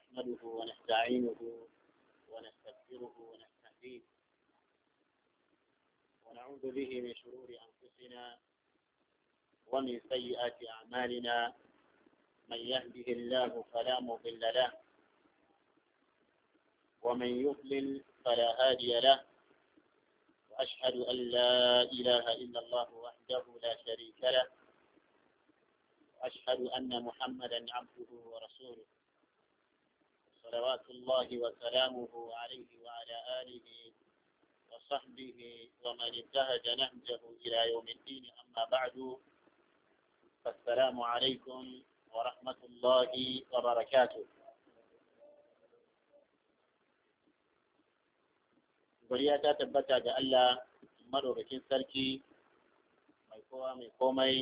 نحمده ونستعينه ونستغفره ونستهديه ونعوذ به من شرور أنفسنا ومن سيئات أعمالنا من يهده الله فلا مضل له ومن يضلل فلا هادي له وأشهد أن لا إله إلا الله وحده لا شريك له وأشهد أن محمدا عبده ورسوله صلوات الله وسلامه عليه وعلى آله وصحبه ومن انتهج نهجه إلى يوم الدين. أما بعد فالسلام عليكم ورحمة الله وبركاته. Bariya ta tabbata ga Allah madaukakin sarki mai kowa mai komai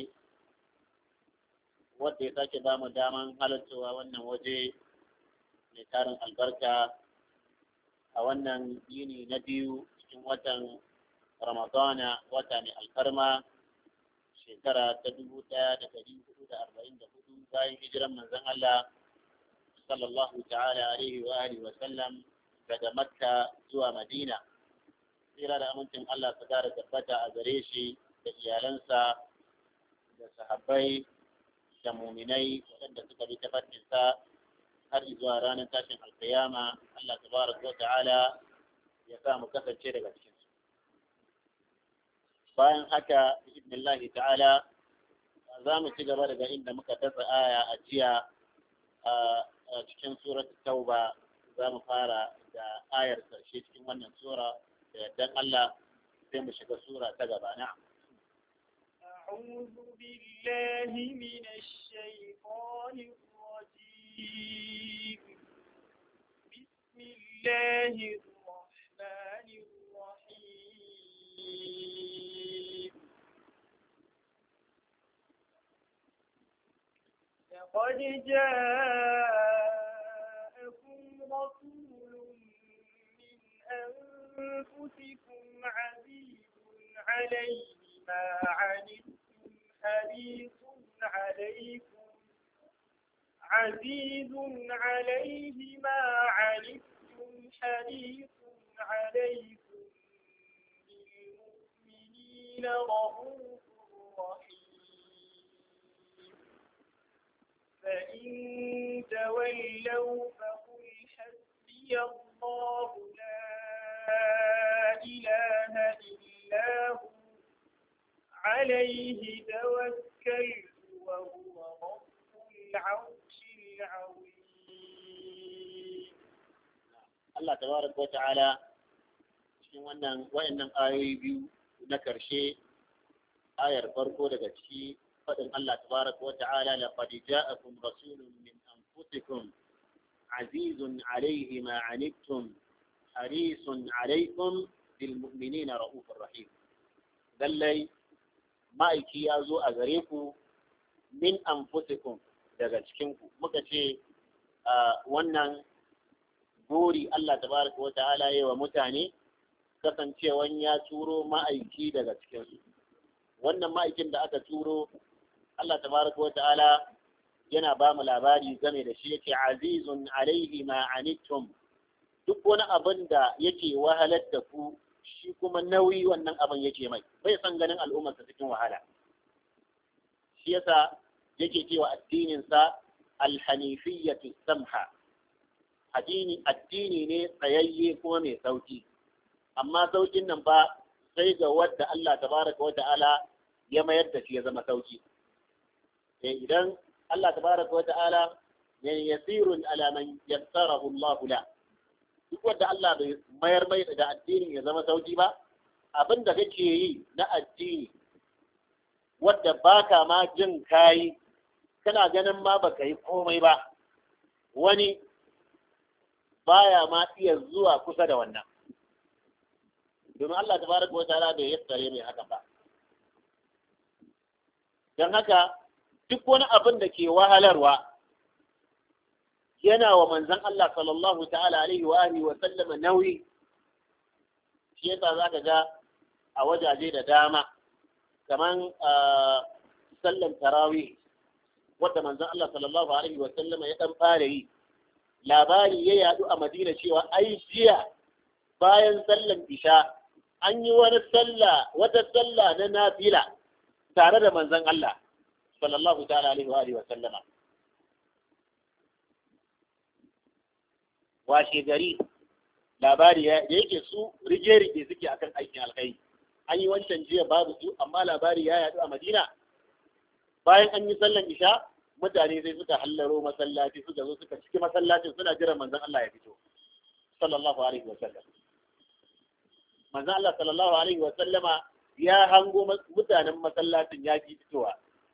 wanda ya sake ba mu daman halartowa wannan waje mai tarin albarka a wannan yini na biyu cikin watan Ramadana, wata mai alfarma, shekara ta 1444 bayan hijiran manzon Allah sallallahu ta'ala alaihi wa alihi wa sallam daga Makka zuwa Madina. Tsira da amincin Allah su kara tabbata a gare shi da iyalansa da sahabbai da muminai waɗanda suka bi tafarkinsa har zuwa ranar tashin alkiyama. Allah tabaraka wa ta'ala ya sa mu kasance daga cikin su. Bayan haka bi'idnillahi ta'ala za mu ci gaba daga inda muka dasa aya a jiya a cikin surat tauba. Za mu fara da ayar karshe cikin wannan sura da yardan Allah sai mu shiga sura ta gaba. Na'am. أعوذ بالله من الشيطان الرجيم. بسم الله الرحمن الرحيم. لقد جاءكم رسول من أنفسكم عزيز عليه ما عنتم حريص عليكم عزيز عليه ما عنتم حريص عليكم بالمؤمنين رؤوف رحيم. فإن تولوا فقل حسبي الله لا إله إلا هو عليه توكلت وهو رب العرش العظيم. Allah tabaraka wa ta'ala cikin wayannan ayoyi biyu na karshe, ayar farko daga ciki fadin Allah tabaraka wa ta'ala laqad ja'akum rasulun min anfusikum azizun alayhi ma anittum harisun alaykum bil mu'minina ra'ufur rahim. Lallai ma'aiki ya zo a gare ku min anfusikum daga cikinku. Muka ce wannan buri Allah tabaraka wa ta'ala yi wa mutane kasancewan ya turo ma'aiki daga cikinsu. Wannan ma'aikin da aka turo Allah tabaraka wa ta'ala yana ba mu labari game da shi, yake azizun alaihi ma anittum. Duk wani abin da yake wahalar da ku shi kuma nauyi wannan abin yake mai, bai san ganin al'ummarsa cikin wahala. Shi yasa yake cewa addininsa alhanifiyyatu samha, addini ne tsayayye kuma mai sauki, amma saukin nan ba sai ga wadda Allah tabaraka wa ta'ala ya mayar da shi ya zama sauki. Idan Allah tabaraka wa ta'ala yasirun ala man yassarahu Allah la, duk wanda Allah bai mayar mai da addinin ya zama sauki ba, abin da kake yi na addini wadda baka ma jin kayi, kana ganin ma baka yi komai ba, wani baya ma iya zuwa kusa da wannan, domin Allah tabaraka wa ta'ala bai yassare mai haka ba. Don haka duk wani abin da ke wahalarwa yana wa manzon Allah sallallahu ta'ala alaihi wa alihi wa sallama nauyi. Shi yasa zaka ga a wajaje da dama kaman sallan tarawih wadda manzon Allah sallallahu alaihi wa sallama ya dan fara yi, labari ya yadu a Madina cewa ai jiya bayan sallan isha an yi wata sallah na nafila tare da manzon Allah sallallahu ta'ala alaihi wa alihi wa sallama. Washe gari labari da yake su rige-rige suke akan aikin alkhairi, an yi wancan jiya babu su, amma labari ya yadu a Madina bayan an yi sallan isha mutane sai suka hallaro masallaci, suka zo suka ciki masallacin suna jiran manzon Allah ya fito sallallahu alaihi wa sallam. Manzon Allah sallallahu alaihi wa sallama ya hango mutanen masallacin ya ki fitowa.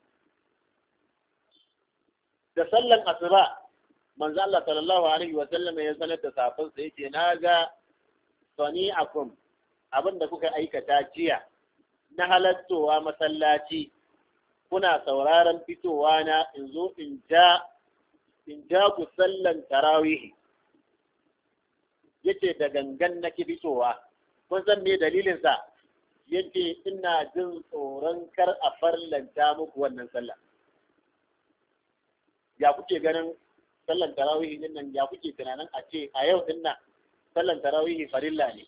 Da sallan asuba manzo Allah sallallahu alaihi wa sallam ya sanar da safin sa yake naga sani'akum abinda kuka aikata jiya na halattowa masallaci kuna sauraron fitowa na in zo in ja ku sallan tarawih. Yace da gangan nake fitowa, kun san me dalilin sa? Yace ina jin tsoron kar a farlanta muku wannan sallah. Ya kuke ganin sallan tarawih din nan, ya kuke tunanin a ce a yau din nan sallan tarawih farilla ne?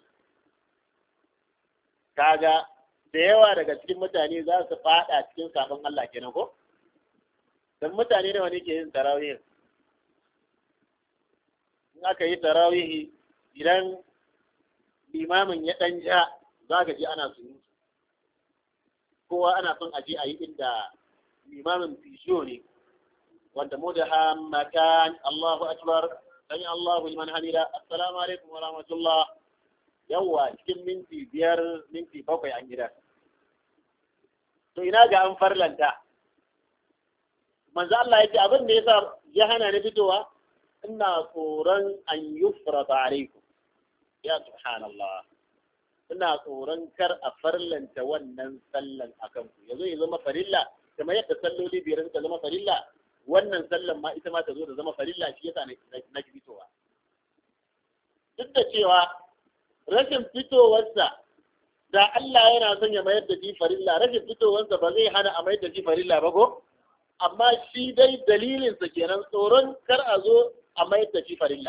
Kaga da yawa daga cikin mutane za su fada cikin sabon Allah kenan ko? Dan mutane ne wani ke yin tarawih. In aka yi tarawih idan limamin ya dan ja za ka ji ana surutu. Kowa ana son aje a yi inda limamin fishiyo ne. wanda mudahammatan Allahu akbar sami Allahu liman hamida assalamu alaikum wa rahmatullah yawa cikin minti 5 minti 7 an gida. To ina ga an farlanta manzo Allah yace abin da yasa ya hana ni fitowa ina tsoron an yufrata alaikum ya subhanallah, ina tsoron kar a farlanta wannan sallan akan ku yazo ya zama farilla kamar yadda salloli biyar suka zama farilla, wannan sallan ma ita ma ta zo da zama farilla, shi yasa na fitowa. Duk da cewa rashin fitowarsa da Allah yana son ya mayar da shi farilla, rashin fitowarsa ba zai hana a mayar da shi farilla ba ko? Amma shi dai dalilinsa kenan tsoron kar a zo a mayar da shi farilla.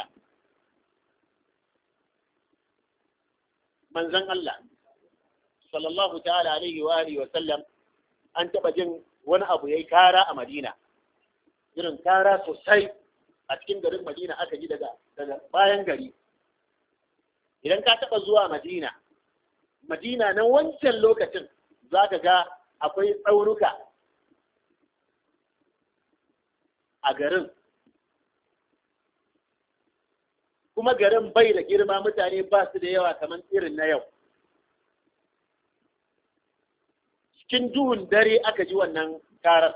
Manzon Allah sallallahu ta'ala alaihi wa alihi wa sallam an taba jin wani abu yayi kara a Madina, irin kara sosai a cikin garin Madina aka ji daga bayan gari. Idan ka taba zuwa Madina na wancan lokacin zaka ga akwai tsaunuka a garin, kuma garin bai da girma, mutane ba su da yawa kamar irin na yau. Cikin duhun dare aka ji wannan karar,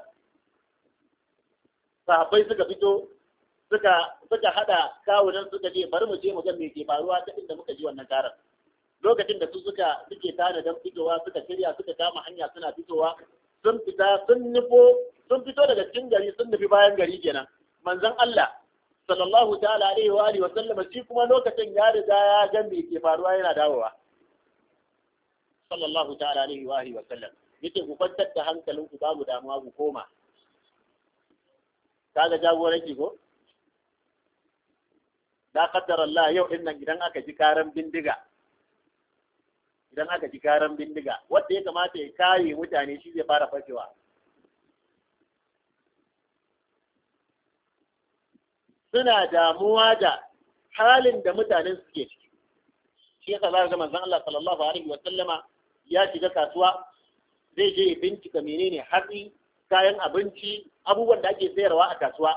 sahabbai suka fito suka hada kawunan suka je bari mu je mu ga me ke faruwa ta inda muka ji wannan karar. Lokacin da suke tana dan fitowa suka shirya suka kama hanya suna fitowa, sun fito daga cikin gari sun nufi bayan gari kenan. Manzon Allah sallallahu ta'ala alaihi wa alihi wa sallam shi kuma lokacin ya riga ya ga me ke faruwa yana dawowa. Sallallahu ta'ala alaihi wa alihi wa sallam yace ku kwantar da hankalinku babu damuwa ku koma. Kaga jagoranci ko? Da qaddara Allah yau din nan idan aka ji karan bindiga wanda ya kamata ya kare mutane shi zai fara fashewa. Suna damuwa da halin da mutanen suke ciki. Shi yasa za ga manzon Allah sallallahu alaihi wa sallama ya shiga kasuwa, zai je ya bincika menene hatsi, kayan abinci, abubuwan da ake sayarwa a kasuwa.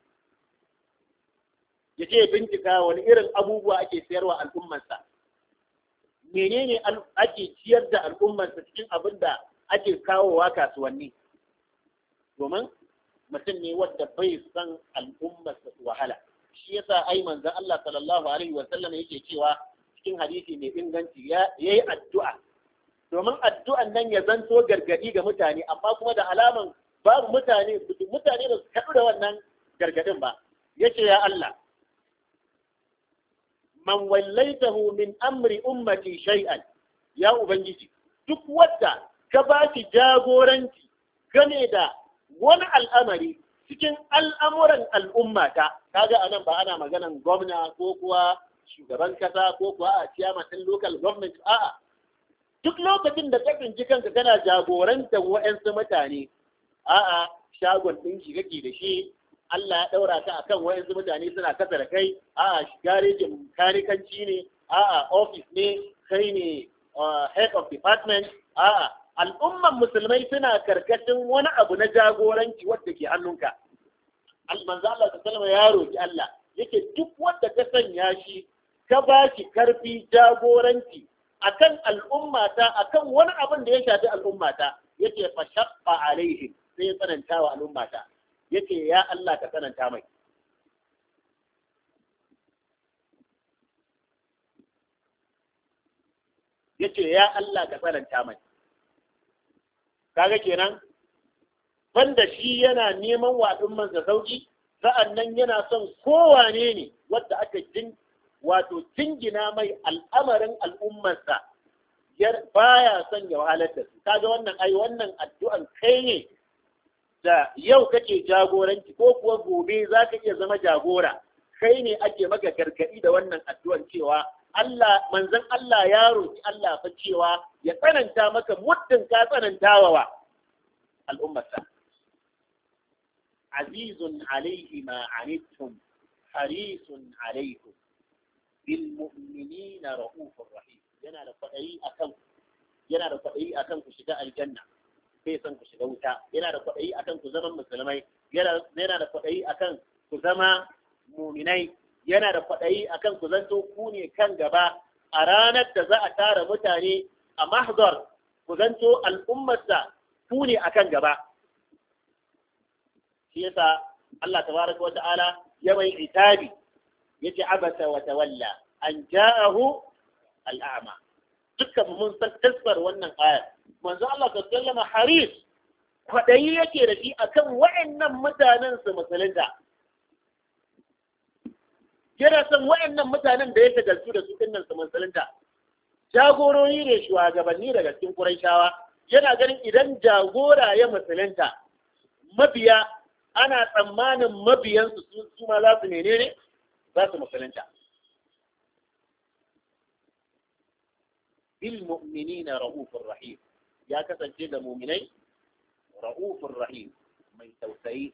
Ya je ya bincika wani irin abubuwa ake sayarwa al'ummarsa. Menene ake ciyar da al'ummarsa cikin abin da ake kawowa kasuwanni. Domin mutum ne wanda bai san al'ummarsa su wahala. Shi yasa ai manzon Allah sallallahu alaihi wa sallam yake cewa cikin hadisi mai inganci yayi addu'a. Domin addu'an nan ya zanto gargadi ga mutane, amma kuma da alaman babu mutane da su kaɗu da wannan gargadin ba. Yace ya Allah, man wallaitahu min amri ummati shay'an, ya Ubangiji, duk wadda ka ba shi jagoranci game da wani al'amari cikin al'amuran al'ummata, kaga anan ba ana maganan gwamna ko kuwa shugaban kasa ko kuwa a chairman ɗin local government, a'a duk lokacin da ka tsinci kanka kana jagorantar wa'ansu mutane, a'a shagon ɗinki kake da shi, Allah ya ɗaura ka akan wa'ansu mutane suna kasa da kai, a'a garejin kanikanci ne, a'a office ne, kai ne head of department, a'a al'umman musulmai suna karkashin wani abu na jagoranci wadda ke hannunka. Manzo Allah sallallahu ya roki Allah yake duk wanda ka sanya shi ka ba shi karfi jagoranci akan al'ummata, akan wani abin da ya shafi al'ummata, yake fa shaqqa alaihim, sai ya tsananta wa al'ummata, yake ya Allah ka tsananta mai. Yace ya Allah ka tsananta mai. Kaga kenan banda shi yana neman wa al'ummansa sauki, sa'annan yana son kowane ne wanda aka jingina mai al'amarin al'ummarsa baya son ya wahalar da su. Kaga wannan addu'an kai ne da yau kake jagoranci ko kuwa gobe za ka iya zama jagora, kai ne ake maka gargaɗi da wannan addu'an cewa manzon Allah ya roki Allah fa cewa ya tsananta maka muddin ka tsananta wa al'ummarsa. Azizun alaihi ma anittum harisun alaikum bil mu'minina ra'ufur rahim. Yana da kwaɗayi akan ku shiga aljanna, bai san ku shiga wuta. Yana da kwaɗayi akan ku zama musulmai, yana da kwaɗayi akan ku zama muminai, yana da kwaɗayi akan ku zanto ku ne kan gaba a ranar da za a tara mutane a mahzar, ku zanto al'ummarsa ku ne akan gaba. Shi yasa Allah tabaraka wa ta'ala ya mai itabi, yace abasa wa tawalla an ja'ahu al'ama. Dukkan mun san tasbar wannan aya. Manzo Allah sallallahu alaihi haris kwaɗayi yake da shi akan wa'annan mutanen su musulunta. Yana son wa'annan mutanen da ya shagaltu da su dinnan su musulunta. Jagorori ne shugabanni daga cikin Qurayshawa. Yana ganin idan jagora ya musulunta, mabiya ana tsammanin mabiyansu su ma za su menene? Za su musulunta. Bil mu'minina ra'ufur rahim. Ya kasance da mu'minai ra'ufur rahim, mai tausayi.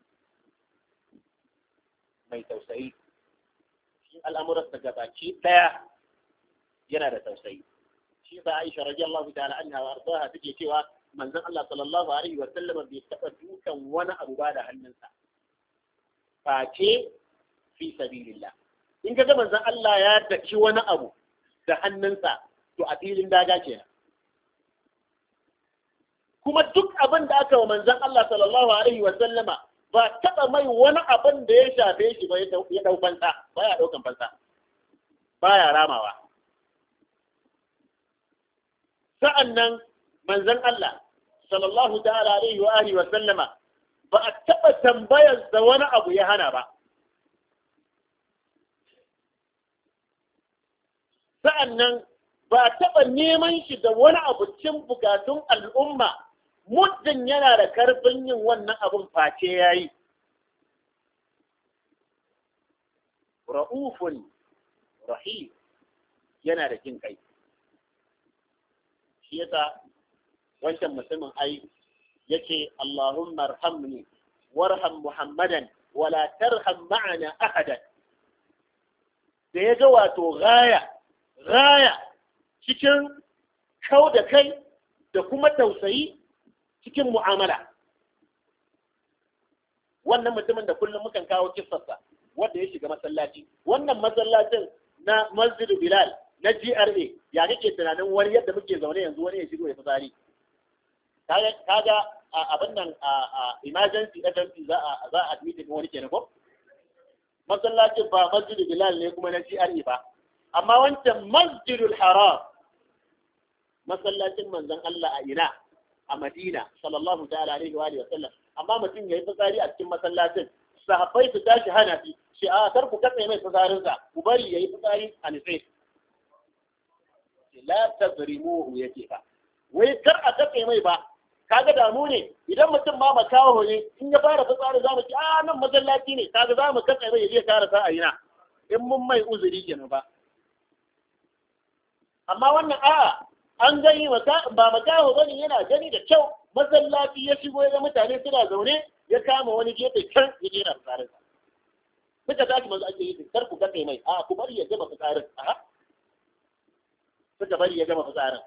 Shi al'amuransa gabaki daya yana da tausayi. Shi sa Aisha radiyallahu ta'ala anha wa ardaha take cewa manzon Allah sallallahu alaihi wa sallam bai taba dukan wani abu ba da hannunsa face fi sabilillah. In ka ga manzon Allah ya daki wani abu da hannunsa to a filin daga kenan. Kuma duk abin da aka wa manzon Allah sallallahu alaihi wa sallama ba taɓa mai wani abin da ya shafe shi ba ya ɗau fansa, ba ya ɗaukan fansa, ba ya ramawa. Sa'an nan manzon Allah sallallahu ta'ala alaihi wa alihi wa sallama ba a taɓa tambayar da wani abu ya hana ba. Sa'an nan ba a taɓa neman shi da wani abu cin bukatun al'umma muddin yana da karfin yin wannan abun face ya yi. Ra'ufun rahim, yana da jin kai. Shi yasa wancan mutumin ai yake Allahumma arhamni warham Muhammadan wala tarham ma'ana ahadan. Da ya ga wato gaya cikin kau da kai da kuma tausayi cikin mu'amala. Wannan mutumin da kullum mukan kawo kissarsa wanda ya shiga masallaci, wannan masallacin na Masjidu Bilal na GRA, ya kake tunanin wani yadda muke zaune yanzu wani ya shigo ya fitsari? Kaga abin nan emergency FMC za a admit wani kenan ko? Masallacin ba Masjidu Bilal ne kuma na GRA ba, amma wancan Masjidul Haram, masallacin manzon Allah a ina? A Madina sallallahu ta'ala alaihi wa sallam. Amma mutum yayi fitsari a cikin masallacin, sahabbai su tashi hana shi a kar ku katse mai fitsarinsa, ku bari yayi fitsari a nitse. La tazrimuhu yake ba, wai kar a katse mai ba, kaga damu ne idan mutum ma makaho ne in ya fara fitsari za mu ci a nan masallaci ne kaga za mu katsa mai je karasa a yina in mun mai uzuri kenan ba amma wannan a'a an gani ba makaho bane yana gani da kyau masallaci ya shigo ya ga mutane suna zaune ya kama wani gefe can ya je na fitsarin suka tashi manzo ake yi kar ku katse mai a ku bari ya gama fitsarin a suka bari ya gama fitsarin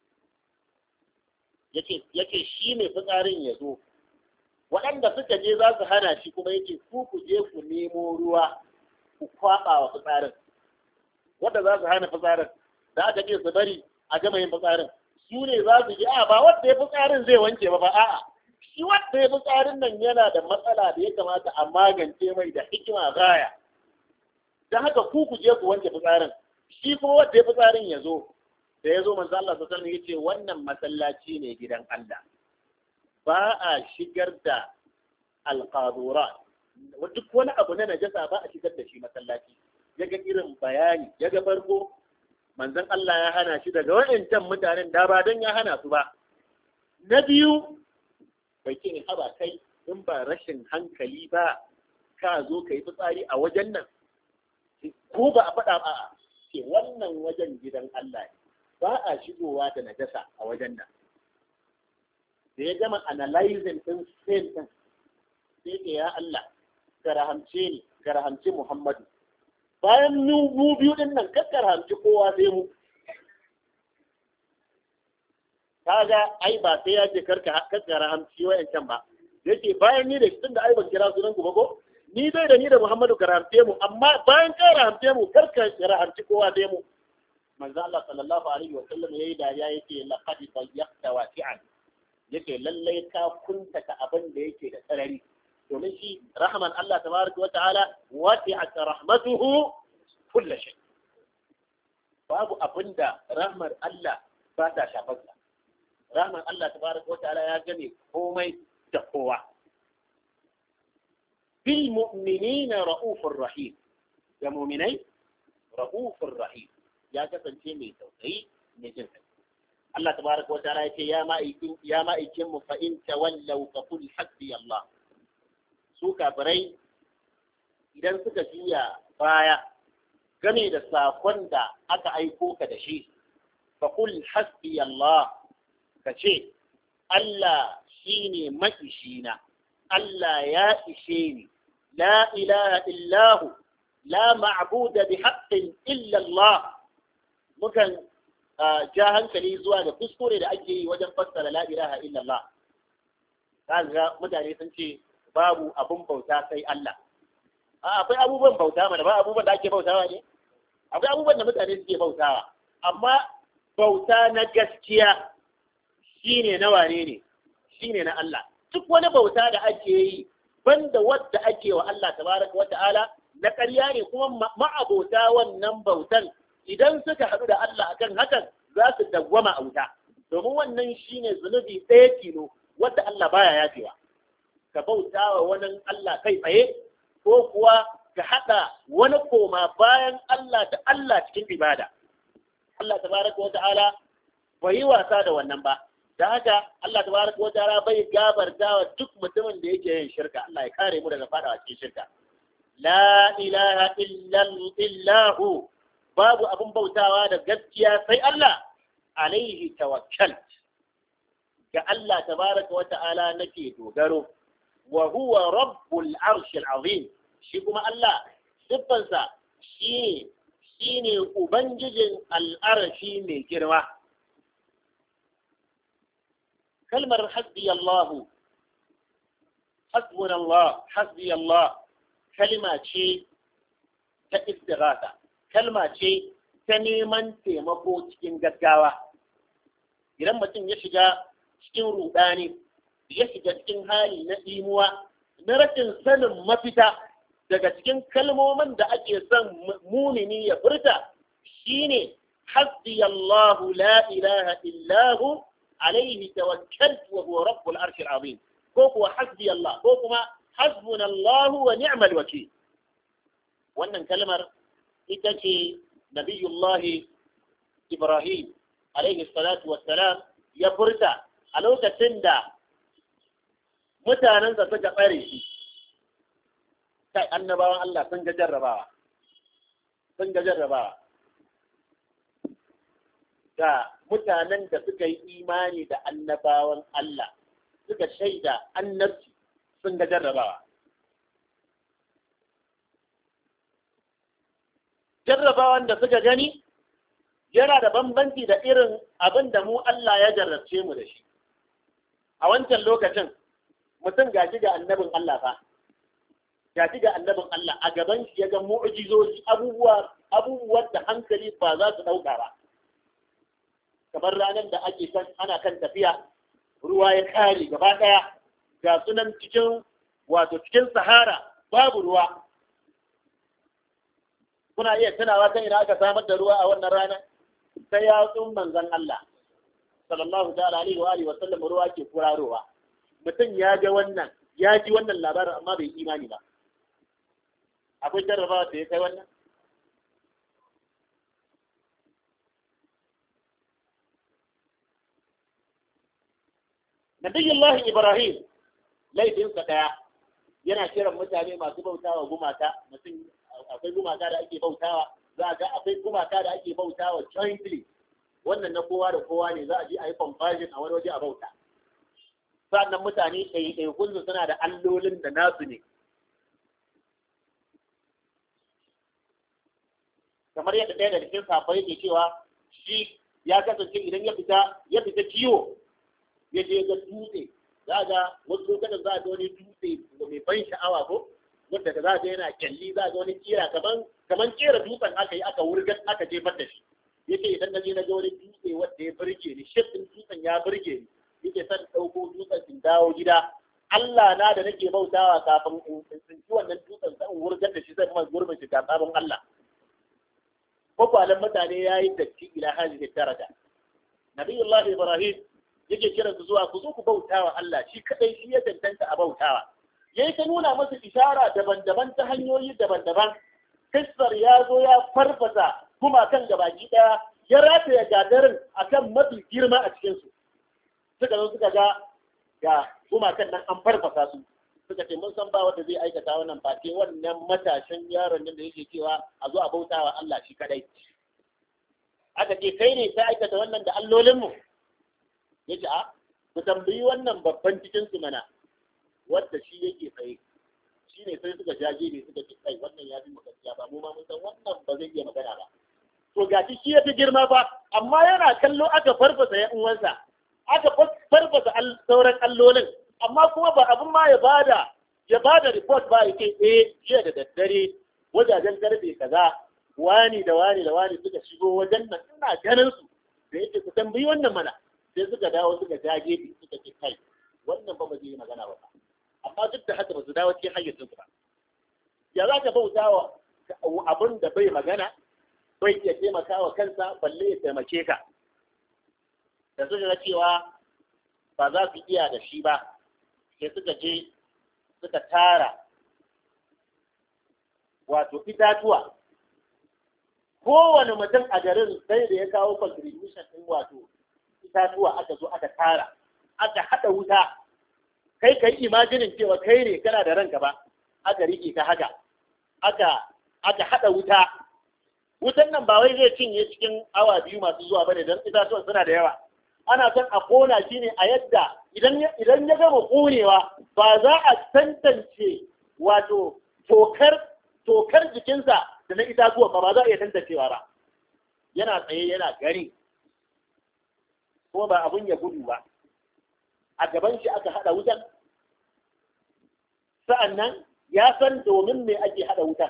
yake shi mai fitsarin ya zo waɗanda suka je za su hana shi kuma yake ku je ku nemo ruwa ku kwaɓa wa fitsarin wanda za su hana fitsarin da aka ce su bari a gama yin fitsarin su ne za su je a ba wanda ya fitsarin zai wanke ba a'a shi wanda ya fitsarin nan yana da matsala da ya kamata a magance mai da hikima gaya don haka ku je ku wanke fitsarin shi kuma wanda ya fitsarin ya zo da ya zo manzo Allah sallallahu alaihi wasallam yace wannan masallaci ne gidan Allah ba a shigar da alqadurat duk wani abu na najasa ba a shigar da shi masallaci yaga irin bayani yaga farko manzon Allah ya hana shi daga wa'ancan mutanen da ba dan ya hana su ba na biyu bai ce haba kai in ba rashin hankali ba ka zo ka yi fitsari a wajen nan ko ba a faɗa ba ce wannan wajen gidan Allah ne ba a shigowa da najasa a wajen nan da ya gama analyzing din sin din sai ke ya Allah ka rahamce ni ka rahamce Muhammadu bayan mu biyu din nan ka rahamci kowa sai mu kaga ai ba sai ya ce karka rahamci wayancan ba yace bayan ni da shi tunda ai ban kira sunan ku ba ko ni dai da ni da Muhammadu ka rahamce mu amma bayan ka rahamce mu karka rahamci kowa sai mu manzo Allah sallallahu alaihi wa sallam yayi dariya yake laqad tayyaqta wasi'an yake lallai ka kuntata abin da yake da sarari domin shi rahman Allah tabaraka wa ta'ala wasi'at rahmatuhu kull shay babu abinda rahmar Allah ba ta shafar sa rahman Allah tabaraka wa ta'ala ya gane komai da kowa bil mu'minina ra'ufur rahim ya mu'minai ra'ufur rahim ya kasance mai tausayi mai jin kai Allah tabaraka wa ta'ala yace ya ma'aikin mu fa in tawallaw fa qul hasbi Allah su kafirai idan suka juya baya game da sakon da aka aiko ka da shi fa qul hasbi Allah kace Allah shine maishina Allah ya ishe ni la ilaha illahu la ma'budu bihaqqin illa Allah mukan ja hankali zuwa da kuskure da ake yi wajen fassara la ilaha illallah kaga mutane sun ce babu abun bauta sai Allah akwai abubuwan bauta mana ba abubuwan da ake bautawa ne akwai abubuwan da mutane suke bautawa amma bauta na gaskiya shine na wane ne shine na Allah duk wani bauta da ake yi banda wadda ake wa Allah tabaraka wa ta'ala na ƙarya ne kuma ma'abota wannan bautan idan suka haɗu da Allah akan hakan za su dawwama a wuta domin wannan shine zunubi ɗaya tilo wanda Allah baya yafewa ka bauta wa wani Allah kai tsaye ko kuwa ka haɗa wani koma bayan Allah da Allah cikin ibada Allah tabaraka wa ta'ala bai yi wasa da wannan ba da haka Allah tabaraka wa ta'ala bai gabarta wa duk mutumin da yake yin shirka Allah ya kare mu daga fadawa cikin shirka la ilaha illahu babu abin bautawa da gaskiya sai Allah alaihi tawakkal ga Allah tabaraka wa ta'ala nake dogaro wa huwa rabbul arshil azim shi kuma Allah siffansa shine ubangijin al'arshi mai girma kalmar hasbi Allah hasbuna Allah hasbi Allah kalma ce ta istighatha kalma ce ta neman taimako cikin gaggawa idan mutum ya shiga cikin rudani ya shiga cikin hali na imuwa na rashin sanin mafita daga cikin kalmomin da ake son mumini ya furta shine hasbi Allah la ilaha illahu alaihi tawakkaltu wa huwa rabbul arshil azim ko kuwa hasbi Allah ko kuma hasbuna Allah wa ni'mal wakeel wannan kalmar ita ce nabiyullahi Ibrahim alaihi salatu wassalam ya furta a lokacin da mutanensa suka tsare shi kai annabawan Allah sun ga jarrabawa ga mutanen da suka yi imani da annabawan Allah suka shaida annabci sun ga jarrabawa. Jarrabawan da suka gani yana da bambanci da irin abin da mu Allah ya jarrabce mu da shi. A wancan lokacin mutum gashi ga annabin Allah fa, gashi ga annabin Allah a gaban shi ya ga mu'jizoji abubuwan da hankali ba za su ɗauka ba. Kamar ranar da ana kan tafiya ruwa ya kare gaba ɗaya ga sunan cikin sahara babu ruwa. Kuna iya tunawa kan ina aka samar da ruwa a wannan rana sai yatsun manzon Allah sallallahu ta'ala alaihi wa alihi wa sallam ruwa ke kurarowa. Mutum ya ji wannan labarin amma bai imani ba. Akwai jarrabawa da ya kai wannan? Nabiyullahi Ibrahim laifinsa ɗaya yana kiran mutane masu bautawa gumaka. Mutum akwai gumaka da ake bautawa, za a ga akwai gumaka da ake bautawa jointly, wannan na kowa da kowa ne, za a je a yi conversion a wani waje a bauta. Sannan mutane ɗaiɗaikunsu suna da allolin da nasu ne. Kamar yadda ɗaya daga cikin safai yake cewa shi ya kasance idan ya fita ciwo ya je ga dutse, za ga wasu lokacin za a ga wani dutse mai ban sha'awa ko wanda za ga yana kyalli, za ga wani kira kaman kera dutsen aka yi aka wurgar aka jefar da shi. Yake idan na je na ga wani dutse wanda ya burge ni, shifin dutsen ya burge ni, yake son ɗauko dutsen in dawo gida. Allah na da nake bautawa kafin in tsinci wannan dutsen sai in wurgar da shi, zai kuma gurbin shi ga sabon Allah. Kwakwalen mutane ya yi datti ila hajji daraja. Nabiyullahi Ibrahim yake kiran su zuwa ku zo ku bautawa Allah shi kadai, shi ya tantance a bautawa. Yayi ta nuna musu ishara daban-daban ta hanyoyi daban-daban. Kissar ya zo ya farfasa kuma kan gabaki daya, ya rataya gadarin akan mafi girma a cikin su. Suka zo suka ga gumakan nan an farfasa su. Suka ce mun san ba wanda zai aikata wannan face wannan matashin yaron nan da yake cewa a zo a bautawa Allah shi kadai. Aka ce kai ne sai aikata wannan da allolinmu? Yace a ku tambayi wannan babban cikin su mana wanda shi yake tsaye. Shi ne sai suka jaje ne suka ce kai wannan ya fi mu gaskiya ba, mu ma mun san wannan ba zai iya magana ba. To gashi shi ya fi girma ba, amma yana kallo aka farfasa ya uwansa, aka farfasa sauran allolin, amma kuma ba abin ma ya bada report ba, yake jiya da daddare wajajen karfe kaza wani da wani suka shigo wajen nan ina ganin su, da yake ku tambayi wannan mana. Sai suka dawo suka jage suka ce kai wannan ba zai yi magana ba, amma duk da haka ba su dawo cikin hayyacin su ba. Ya za ka bauta wa abin da bai magana, bai iya taimakawa kansa balle ya taimake ka? Da suka ga cewa ba za su iya da shi ba, sai suka je suka tara wato itatuwa. Kowane mutum a garin sai da ya kawo contribution ɗin wato itatuwa, aka zo aka tara, aka haɗa wuta. Kai kai imajinin cewa kai ne kana da ranka ba, aka riƙe ka haka, aka haɗa wuta. Wutan nan ba wai zai cinye cikin awa 2 masu zuwa bane, don itatuwan suna da yawa. Ana son a kona shi ne a yadda idan ya gama konewa ba za a tantance wato tokar jikinsa da na itatuwa ba za a iya tantancewa ba. Yana tsaye yana gani kuma ba abun ya gudu ba. A gaban shi aka haɗa wutan, sa'annan ya san domin me ake haɗa wutan.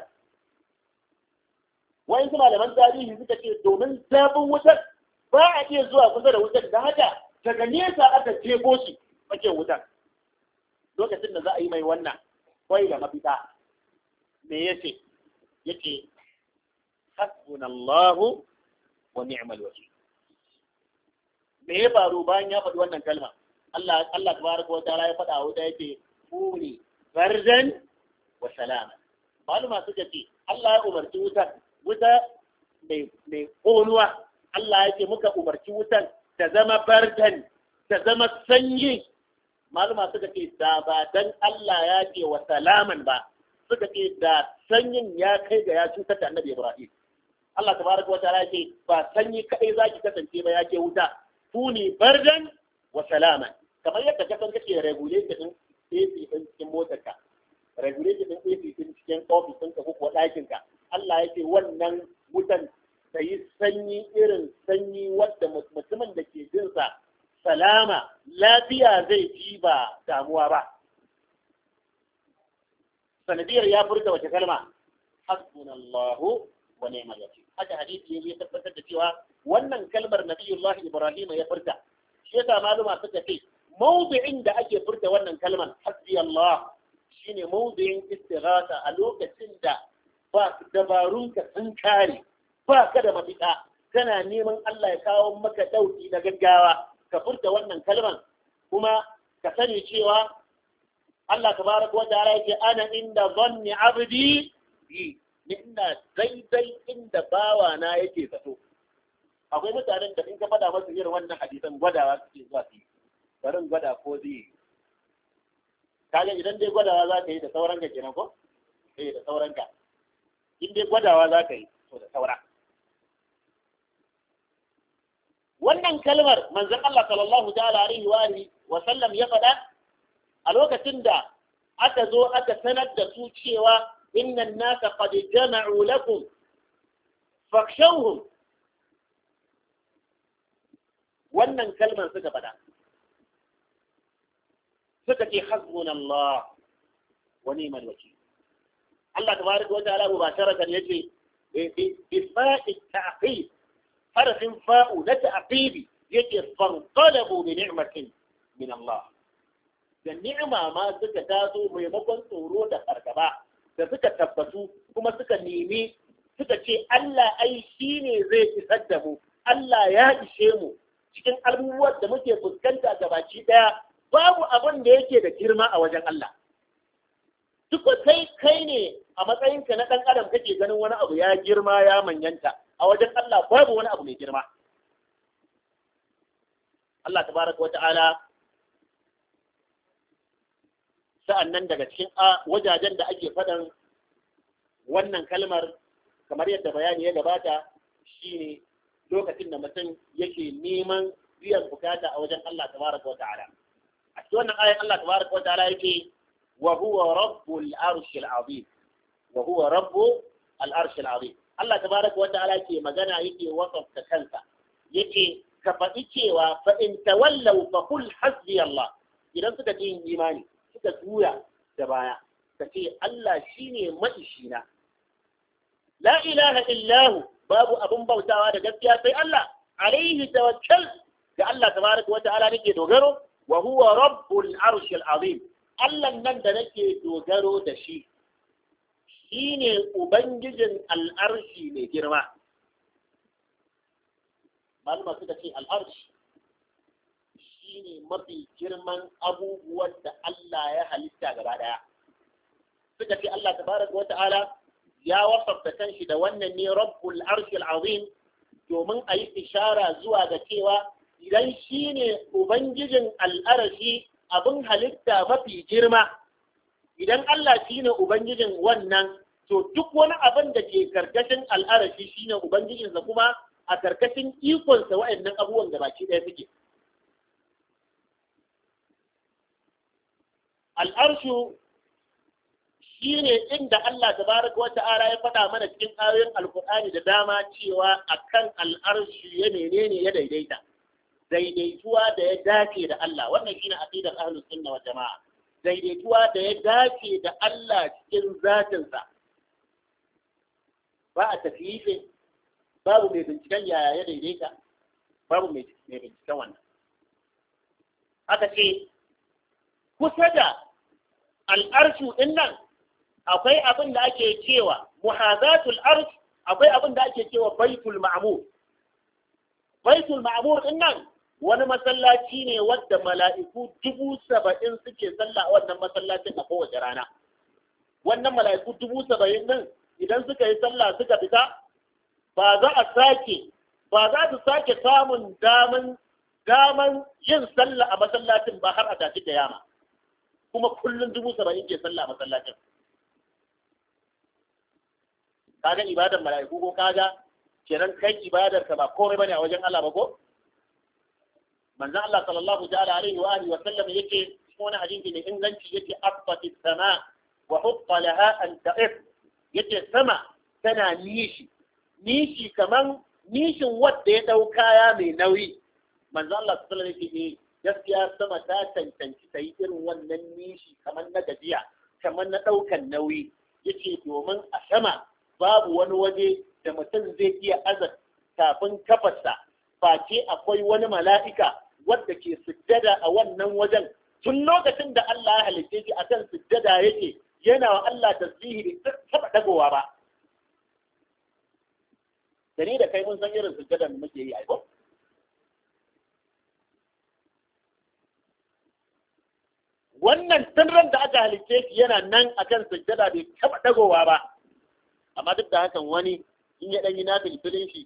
Wa'insu malaman tarihi suka ce domin zafin wutan ba a iya zuwa kusa da wutar, da haka daga nesa aka jefo shi ake wutar. Lokacin da za a yi mai wannan kwai da mafita, me yace hasbunallahu wa ni'mal wakil. Me ya faru bayan ya faɗi wannan kalma? Allah tabaraka wa ta'ala ya faɗa wuta yake kuni bardan wa salama. Maluma suka ce Allah ya umarci wuta mai ƙonuwa. Allah ya ce muka umarci wutan ta zama bardan, ta zama sanyi. Maluma suka ce da ba dan Allah ya ce wa salaman ba, suka ce da sanyin ya kai ga ya cutar da annabi Ibrahim. Allah tabaraka wa ta'ala ce ba sanyi kadai zaki kasance ba yake wuta, kuni bardan wa salaman. Kamar yadda ka san kake regulator din AC din cikin motarka, regulator din AC din cikin office ɗinka ko ɗakinka, Allah ya ce wannan wutan ta yi sanyi irin sanyi wadda mutumin da ke jinsa salama lafiya zai ji ba damuwa ba. Sanadiyar ya furta wace kalma? Hasbunallahu wa ni'mal wakil. Haka hadisi ya tabbatar da cewa wannan kalmar Nabiyullah Ibrahim ya furta. Shi yasa maluma suka ce mawdi'in da ake furta wannan kalmar hasbi Allah shine mawdi'in istighatha a lokacin da ba dabarunka sun kare, ba ka da mafita, kana neman Allah ya kawo maka dauki na gaggawa, ka furta wannan kalmar kuma ka sani cewa Allah tabaraka wa ta'ala yake ana inda dhanni abdi bi, ni ina daidai inda bawa na yake zato. Akwai mutanen da in ka faɗa masu irin wannan hadisan gwadawa suke zuwa su yi, barin gwada ko zai yi. Kaga idan dai gwadawa za ka yi da sauran ka kenan ko? Da sauran ka. In dai gwadawa za ka yi to da saura. Wannan kalmar manzon Allah sallallahu ta'ala alaihi wa sallam ya faɗa a lokacin da aka zo aka sanar da su cewa innan nasa qad jama'u lakum fakhshawhum. Wannan kalmar suka faɗa, suka ce hasbunallah wa ni'mal wakil. Allah tabaraka wa ta'ala mubasharatan yace bi fa'i ta'qib, harfin fa'u na ta'qibi yake fanqalabu bi ni'matin min Allah. Da ni'ima ma suka taso maimakon tsoro da fargaba, da suka tabbatu kuma suka nemi suka ce Allah ai shine zai isar da mu, Allah ya ishe mu cikin abubuwan da muke fuskanta gabaki daya, babu abin da yake da girma a wajen Allah. Duk kai ne a matsayinka na ɗan adam kake ganin wani abu ya girma ya manyanta, a wajen Allah babu wani abu mai girma. Allah tabaraka wa ta'ala sa'annan daga cikin wajajen da ake faɗan wannan kalmar kamar yadda bayani ya gabata shine lokacin da mutum yake neman biyan bukata a wajen Allah tabaraka wa ta'ala. A cikin wannan ayan Allah tabaraka wa ta'ala yake wa huwa rabbul arshil azim, wa huwa rabbul arshil azim. Allah tabaraka wa ta'ala ke magana yake wasafta kansa, yake ka faɗi cewa fa in tawallaw fa qul hasbi Allah. Idan suka ce yin imani suka juya da baya ka ce Allah shine maishina, la ilaha illahu, babu abun bautawa da gaskiya sai Allah, alaihi tawakkal, ga Allah tabaraka wa ta'ala nake dogaro, wa huwa rabbul arshil azim. Allah nan da nake dogaro da shi shine ubangijin al'arshi mai girma. Malama suka ce al'arshi shine mafi girman abubuwan da Allah ya halitta gaba daya. Suka ce Allah tabaraka wa ta'ala ya wasafta kanshi da wannan ne rabbul arshil azim domin a yi ishara zuwa ga cewa idan shine ubangijin al'arshi abin halitta mafi girma, idan Allah shine ubangijin wannan, to duk wani abin da ke karkashin al'arashi shine ubangijinsa, kuma a karkashin ikonsa wa'annan abubuwan da baki ɗaya suke. Al'arshu shine inda Allah tabaraka wa ta'ala ya faɗa mana cikin ayoyin Alƙur'ani da dama cewa akan al'arshi ya menene ya daidaita. Daidaituwa da ya dace da Allah, wannan shine aqidar ahlus sunna wal jamaa. Daidaituwa da ya dace da Allah cikin zatinsa, ba a tafiye, babu mai binciken yaya ya daidaita, babu mai binciken wannan. Aka ce kusa da al'arshu din nan akwai abin da ake cewa muhazatul arsh, akwai abin da ake cewa baitul ma'mur. Baitul ma'mur din nan wani masallaci ne wadda mala'iku 70,000 suke sallah a wannan masallacin a kowace rana. Wannan mala'iku 70,000 din idan suka yi sallah suka fita, ba za su sake samun daman daman yin sallah a masallacin ba har a tashi kiyama kuma kullum 70,000 ke sallah a masallacin. Kaga ibadar mala'iku ko kaga kenan kai ibadar ka ba komai bane a wajen Allah ba ko? Manzon Allah sallallahu ta'ala alaihi wa alihi wa sallam yake cikin wani hadisi ne inganci yake afati sama wa hutta laha an ta'if, yake sama tana nishi kaman nishin wanda ya dau kaya mai nauyi. Manzon Allah sallallahu alaihi wa sallam gaskiya sama ta cancanci ta yi irin wannan nishi kaman na gajiya kaman na daukan nauyi, yace domin a sama babu wani waje da mutum zai iya aza tafin kafarsa face akwai wani mala'ika wadda ke sujjada a wannan wajen tun lokacin da Allah ya halitta shi akan sujjada yake yana wa Allah tasbihi da taba dagowa ba. Da ni da kai mun san irin sujjada da muke yi aiko? Wannan tunran da aka halitta shi yana nan akan sujjada bai taba dagowa ba. Amma duk da hakan wani in ya ɗan yi na filfilin shi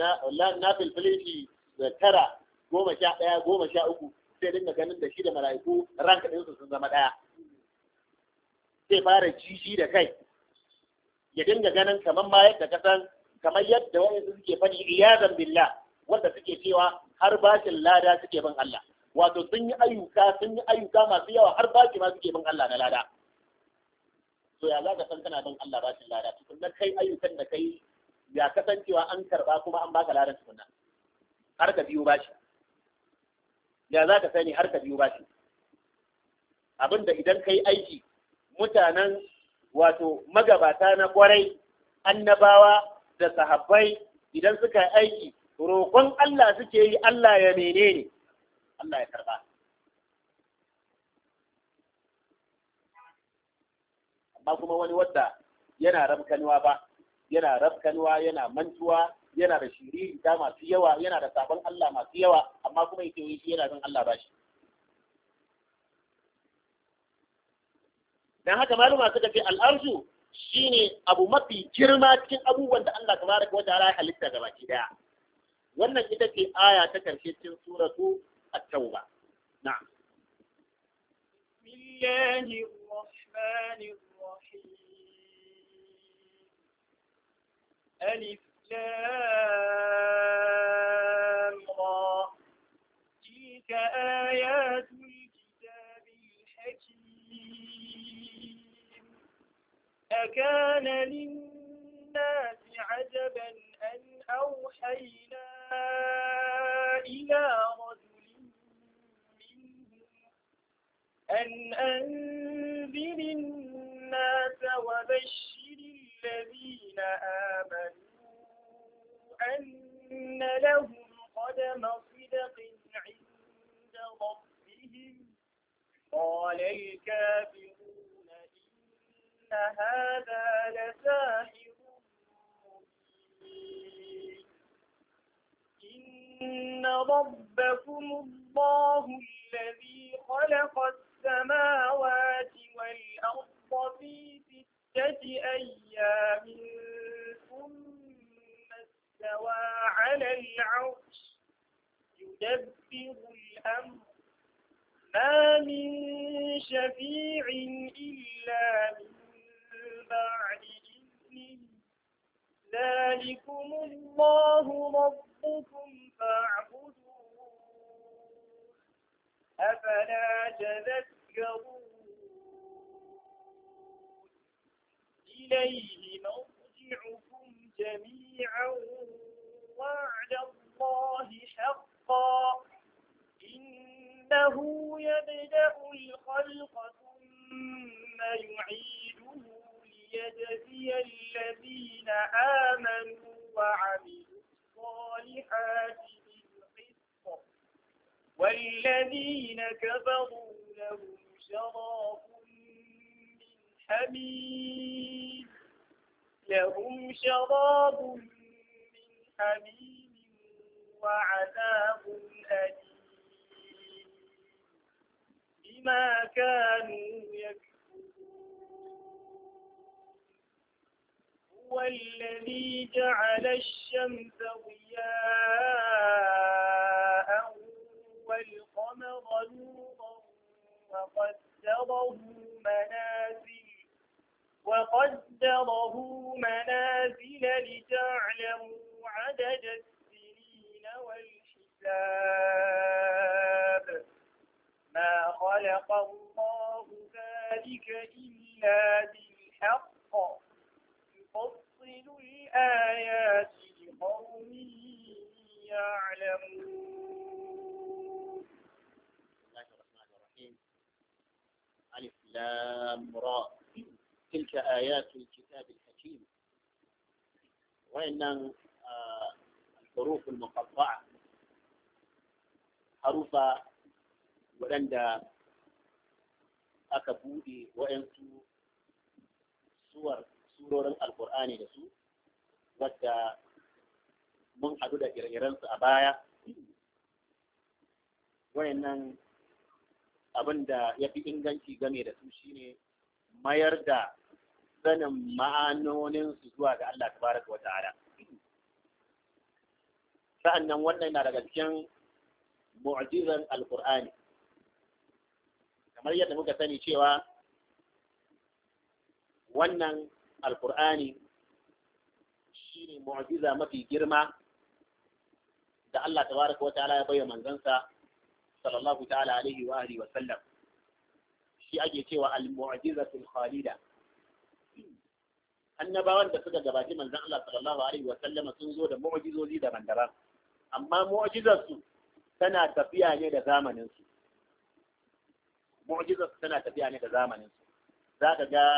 da 9, 11, 13 sai dinga ganin da shi da mala'iku ranka ɗinsu sun zama ɗaya. Sai fara jishi da kai ya dinga ganin kamar ma yadda kasan kamar yadda wa'insu suke faɗi iyazan billah wanda suke cewa har bashin lada suke bin Allah. Wato sun yi ayyuka masu yawa har bashi ma suke bin Allah na lada. To ya za ka san kana bin Allah bashin lada tukunna kai ayyukan da kai ya kasancewa an karba kuma an baka ladan tukunna har ka biyo bashi. Ya za ka sani har ka biyo bashi abinda idan kai aiki mutanen wato magabata na kwarai annabawa da sahabbai idan suka yi aiki roƙon Allah suke yi Allah ya menene Allah ya karba. Amma kuma wani wadda yana rabkanuwa yana mantuwa yana da shiriri ta masu yawa yana da sabon Allah masu yawa amma kuma yake yi yana son Allah bashi. Dan haka maluma suka ce al'arshu shine abu mafi girma cikin abubuwan da Allah tabaraka wa ta'ala ya halitta gabaki daya. Wannan ita ce aya ta karshe cikin suratu at-tauba. Na'am. Bismillahir rahmanir rahim. ألف لام را تلك آيات الكتاب الحكيم أكان للناس عجبا أن أوحينا إلى رجل منهم أن أنذر الناس وبشر الذين آمنوا أن لهم قدم صدق عند ربهم قال الكافرون إن هذا لساحر مبين إن ربكم الله الذي خلق السماوات والأرض في 6 أيام ثم استوى على العرش يدبر الأمر ما من شفيع إلا من بعد إذنه ذلكم الله ربكم فاعبدوه أفلا تذكرون إليه مرجعكم جميعا وعد الله حقا إنه يبدأ الخلق ثم يعيده ليجزي الذين آمنوا وعملوا الصالحات بالقسط والذين كفروا لهم شراب حميم لهم شراب من حميم وعذاب أليم بما كانوا يكفرون هو الذي جعل الشمس ضياء وقدره منازل لتعلموا عدد السنين والحساب ما خلق الله ذلك إلا بالحق يفصل الآيات لقوم يعلمون. بسم الله الرحمن الرحيم. ألف لام را تلك آيات الكتاب الحكيم. وإن الحروف المقطعة حروف waɗanda aka buɗe waɗansu surorin alkur'ani da su wadda mun haɗu da ire-irensu a baya. Wayannan abin da ya fi inganci game da su shine mayar da sanin ma'anoninsu zuwa ga Allah tabaraka wa ta'ala. Sa'annan wannan na daga cikin mu'jizan alkur'ani, kamar yadda muka sani cewa wannan alkur'ani shi ne mu'jiza mafi girma da Allah tabaraka wa ta'ala ya bayyana manzansa sallallahu ta'ala alaihi wa alihi wa sallam. Shi ake cewa al-mu'jizatul khalida. Annabawan da suka gabaci manzon Allah sallallahu alaihi wa sallam sun zo da mu'jizozi daban-daban, amma mu'jizarsu tana tafiya ne da zamaninsu. Mu'jizarsu tana tafiya ne da zamaninsu. Za ka ga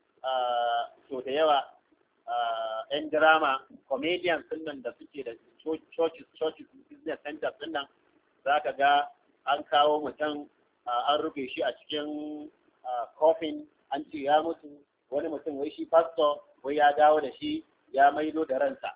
so da yawa ‘yan drama, comedians nan da suke da churches, business centers nan, za ka ga an kawo mutum an rufe shi a cikin coffin, an ce ya mutu, wani mutum wai shi pastor wai ya dawo da shi ya maido da ransa.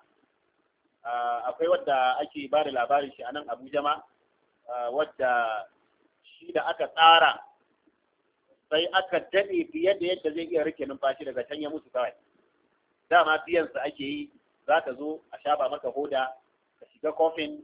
Akwai wadda ake ba da labarin shi a nan Abuja ma, wadda shi da aka tsara sai aka daɗe fiye da yadda zai iya rike numfashi, daga can ya mutu kawai. Dama biyansa ake yi, za ka zo a shafa maka hoda, ka shiga kofin,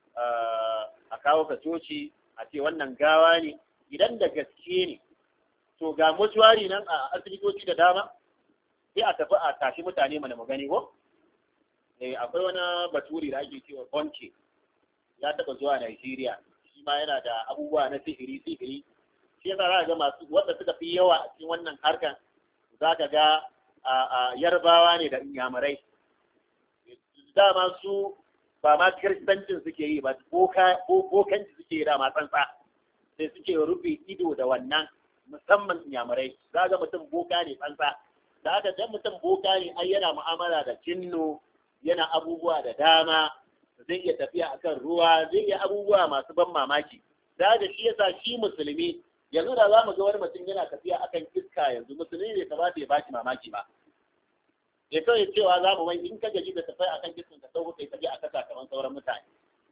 a kawo ka coci, a ce wannan gawa ne. Idan da gaske ne, to ga mutuwari nan a asibitoci da dama, sai a tafi a tashi mutane mana mu gani ko? Akwai wani baturi da ake cewa Bonke, ya taɓa zuwa Nigeria, shi ma yana da abubuwa na sihiri. Shi yasa za ka ga masu wanda suka fi yawa a cikin wannan harkan, za ka ga yarbawa ne da inyamurai. Dama su ba ma kiristancin suke yi ba, bokanci suke yi dama tsantsa, sai suke rufe ido da wannan, musamman inyamurai. Za ga mutum boka ne tsantsa, da haka dan mutum boka ne ai yana mu'amala da jinnu, yana abubuwa da dama, zai iya tafiya akan ruwa, zai iya abubuwa masu ban mamaki. Da haka shi yasa shi musulmi, yanzu da za mu ga wani mutum yana tafiya akan iska yanzu, musulmi bai kamata ya bashi mamaki ba. Ya kawai cewa za mu mai in ka gaji da tafiya akan iskan ka sauko kai tafiya a kasa kamar sauran mutane.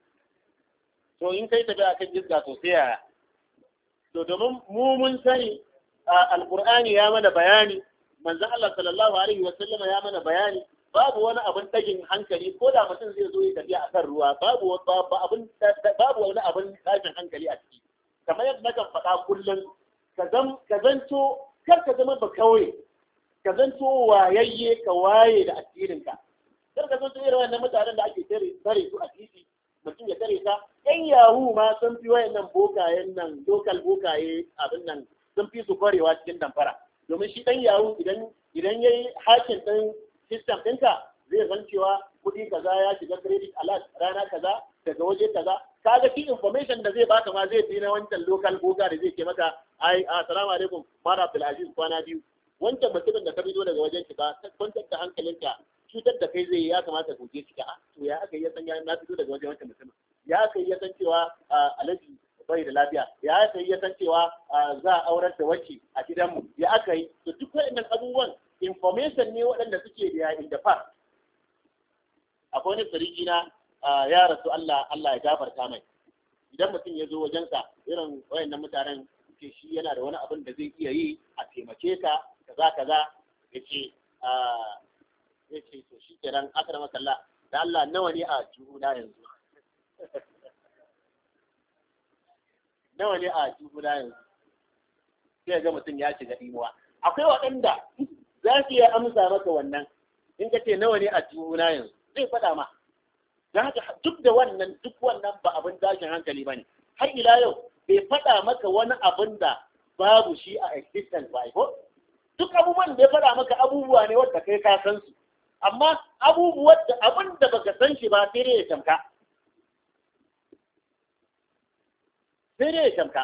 To in kai tafiya akan iska to sai yaya? To domin mu mun sani alqur'ani ya mana bayani, manzon Allah sallallahu alaihi wa sallama ya mana bayani, babu wani abin tagin hankali ko da mutum zai zo ya tafiya akan ruwa, babu wani abin tashin hankali a ciki. Kamar yadda nakan faɗa kullum, ka zanto kar ka zama ba kawai, ka zanto wayayye, ka waye da asirinka. Kar ka zanto irin wannan mutanen da ake tare su a titi, mutum ya tare ka. Yan yahu ma sun fi wayannan bokayen nan, local bokaye abin nan, sun fi su kwarewa cikin damfara. Domin shi ɗan yahu idan ya yi hakin ɗin system ɗinka, zai san cewa kuɗi kaza ya shiga credit alert rana kaza daga waje kaza. Kaga shi information da zai baka ma zai fi na wancan local boka da zai ke maka, ai assalamu alaikum Mara Abdulaziz, kwana biyu. Wancan mutumin da ka fito daga wajen shi ba, kwantar da hankalinka, cutar da kai zai ya kamata ku je ciki. To ya aka yi ya san ya na fito daga wajen wancan mutumin, ya aka yi ya san cewa alaji bai da lafiya, ya aka yi ya san cewa za a aurar da wacce a gidanmu, ya aka yi. To duk waɗannan abubuwan information ne waɗanda suke da in the past. Akwai wani sarki na ya rasu, Allah ya gafarta mai. Idan mutum ya zo wajensa, irin wayannan mutanen ke shi yana da wani abin da zai iya yi a taimake ka kaza yace to shi kenan akrama kallah da Allah nawa ne a juhuna yanzu nawa ne a juhuna yanzu sai ga mutum ya shiga dimuwa. Akwai waɗanda za su iya amsa maka wannan in ka ce nawa ne a juna yanzu zai faɗa ma. Don haka duk wannan ba abin tashin hankali ba ne. Har ila yau bai faɗa maka wani abin da babu shi a existence ba ko? Duk abubuwan da ya faɗa maka abubuwa ne wadda kai ka san su. Amma abin da baka san shi ba sai dai ya tamka. Sai dai ya tamka.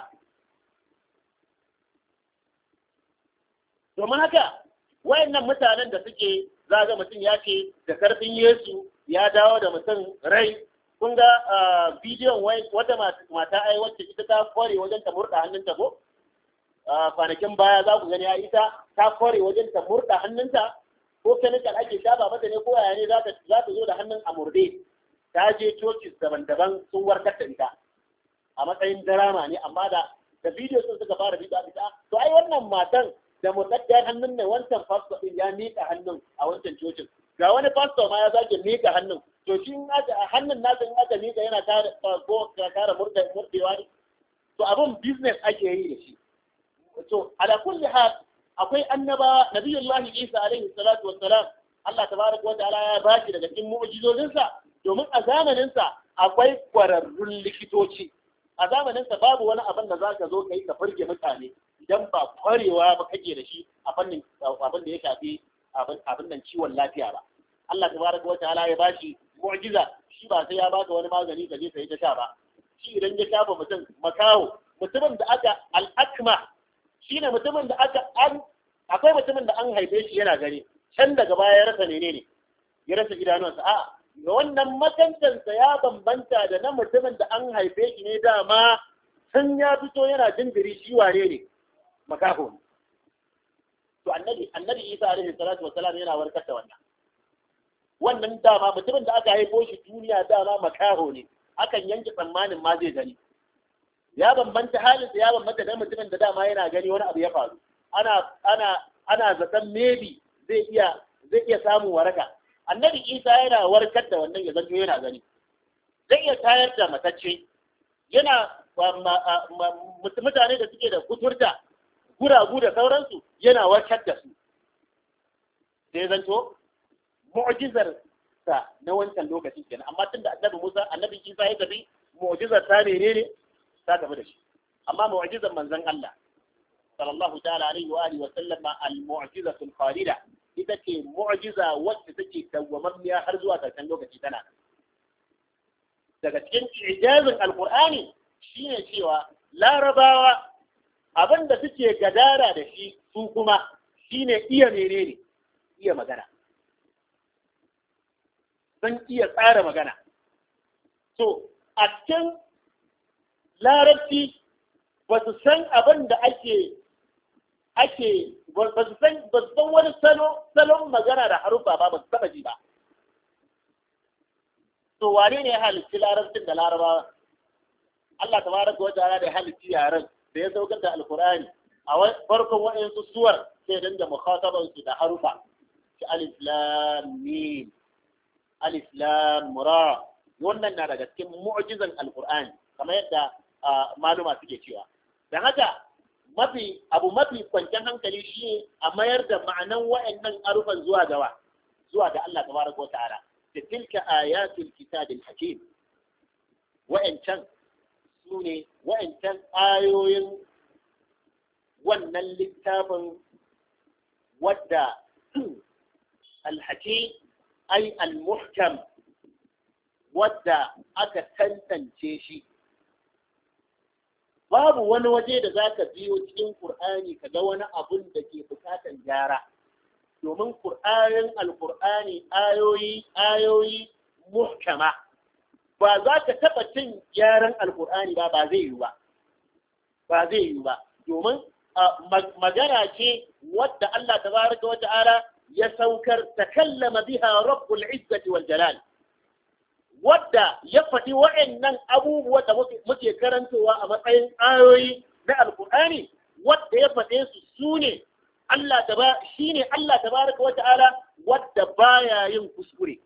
Domin haka wayannan mutanen da suke zaga mutum ya ce da karfin Yesu ya dawo da mutum rai. Kun ga bidiyon wata mata ai wacce ita ta kware wajen ta murɗa hannunta ko? Kwanakin baya za ku gani ya ita ta kware wajen ta murɗa hannunta ko chemical ake shafa mata ne ko yaya ne za ta zo da hannun a murde. Ta je coci daban-daban sun warkar da ita a matsayin drama ne, amma da bidiyo sun suka fara bita to ai wannan matan da mutaddiyar hannun ne wancan pastor din ya miƙa hannun a wancan cocin, ga wani pastor ma ya zage miƙa hannun, to shi hannun nasa in aka miƙa yana tara murdewa ne, to abin business ake yi da shi. To ala kulli hal akwai annaba nabiyullahi Isa alaihi salatu wassalam, Allah tabaraka wa ta'ala ya bashi daga cikin mu'jizozinsa, domin a zamaninsa akwai kwararrun likitoci. A zamaninsa babu wani abin da za ka zo ka yi ka furge mutane idan ba kwarewa ba kake da shi a fannin abin da ya shafi abin nan ciwon lafiya ba. Allah tabaraka wa ta'ala ya bashi mu'jiza, shi ba sai ya baka wani magani ka je ka yi ta sha ba. Shi idan ya shafa mutum makaho, mutumin da aka al'akma shine mutumin da akwai mutumin da an haife shi yana gani, can daga baya ya rasa menene, ya rasa idanunsa. A'a, ga wannan makantansa ya bambanta da na mutumin da an haife shi ne dama sun ya fito yana jinjiri shi wane ne, makaho. To annabi Isa alaihi salatu wassalam yana warkar da wannan dama mutumin da aka haifo shi duniya dama makaho ne, akan yanke tsammanin ma zai gani. Ya bambanta halin da ya bambanta da mutumin da dama yana gani wani abu ya faru, ana zaton maybe zai iya samun waraka. Annabi Isa yana warkar da wannan ya zanto yana gani, zai iya tayar da matacce, yana mutane da suke da kuturta, guragu da sauransu yana warkar da su. Sai zanto mu'jizar sa na wancan lokacin kenan, amma tunda annabi Isa ya tafi, mu'jizar ta ne ta tafi da shi. Amma mu'jizar manzon Allah sallallahu ta'ala alaihi wa alihi wa sallama al-mu'jizatul khalida ita ce mu'jiza wacce take dawwamammiya har zuwa ƙarshen lokaci tana. Daga cikin ijazin alqur'ani shine cewa larabawa abin da suke gadara da shi su kuma shine iya menene, iya magana, sun iya tsara magana. So a cikin larabci ba su san abin da ba su san wani salon magana da harufa ba su taba ji ba. To wane ne ya halitti larabcin da larabawa? Allah tabaraka wa ta'ala da ya halitti yaren da ya saukar da alkur'ani a farkon waɗansu suwar sai dinga mukhataban su da harufa, shi alif lam mim, alif lam ra. Wannan na daga cikin mu'jizan alkur'ani kamar yadda maluma suke cewa. Dan haka abu mafi kwanciyar hankali shi a mayar da ma'anan wa'annan arufan zuwa ga Allah tabaraka wa ta'ala. Da tilka ayatul kitabil hakim, wa'ancan ayoyin wannan littafin wadda al-hakim ay al-muhkam, wadda aka tantance shi. Babu wani waje da za ka biyo cikin Kur'ani ka ga wani abun da ke bukatan gyara, domin Alƙur'ani ayoyi muhkama, ba za ka taɓa cin gyaran Alƙur'ani ba zai yi ba, domin magana ce wadda Allah tabaraka wa ta'ala ya saukar, takallama biha rabbul izzati wal jalal, wadda ya faɗi wa'annan abubuwa da muke karantowa a matsayin ayoyi na Alƙur'ani, wadda ya faɗe su ne shine Allah tabaraka wa ta'ala wadda baya yin kuskure.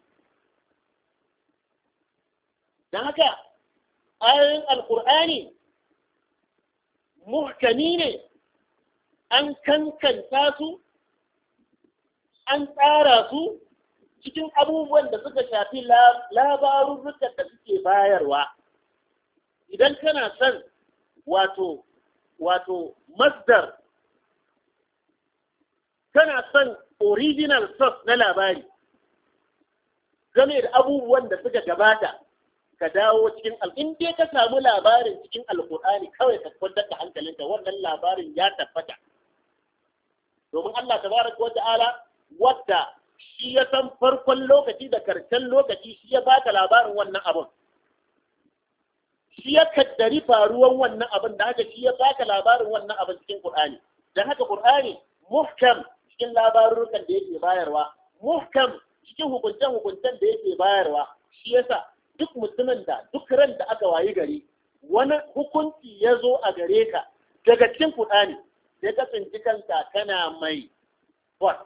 Dan haka ayoyin Alƙur'ani muhkami ne, an kankanta su an tsara su cikin abubuwan da suka shafi labarurrukan da suke bayarwa. Idan kana son wato masdar, kana son original source na labari game da abubuwan da suka gabata, ka dawo cikin in dai ka samu labarin cikin alkur'ani kawai ka kwantar da hankalinka, wannan labarin ya tabbata. Domin Allah tabaraka wa ta'ala wadda shi ya san farkon lokaci da karshen lokaci, shi ya baka labarin wannan abin, shi ya kaddari faruwan wannan abin, da haka shi ya baka labarin wannan abin cikin Qur'ani. Dan haka Qur'ani muhkam cikin labarurukan da yake bayarwa, muhkam cikin hukuncen da yake bayarwa. Shi yasa duk mutumin da duk ran da aka wayi gari wani hukunci ya zo a gare ka daga cikin Qur'ani, sai ka tsinci kanka kana mai what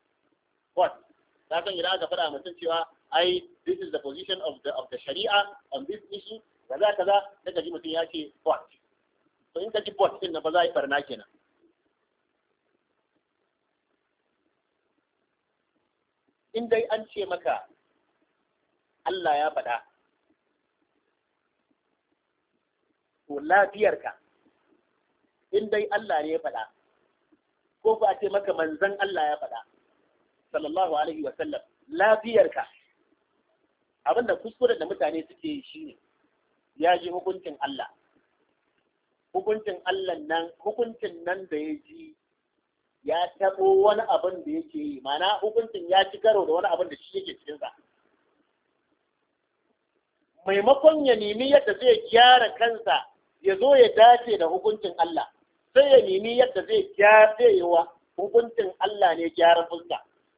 ka san idan aka faɗa mutum cewa ai this is the position of the sharia on this issue kaza daga ji mutum ya ce what. To in ka ji what din na ba za a yi barna kenan. In dai an ce maka Allah ya faɗa, to lafiyarka, in dai Allah ne ya faɗa, ko ba a ce maka manzon Allah ya faɗa sallallahu alaihi wa sallam, lafiyarka. Abinda kuskuren da mutane suke yi shine ya ji hukuncin Allah, hukuncin nan da ya ji ya taɓo wani abin da yake yi, mana hukuncin ya ci karo da wani abin da shi yake cikinsa. Maimakon ya nemi yadda zai gyara kansa ya zo ya dace da hukuncin Allah, sai ya nemi yadda zai gyara wa hukuncin Allah ne gyaran fuska.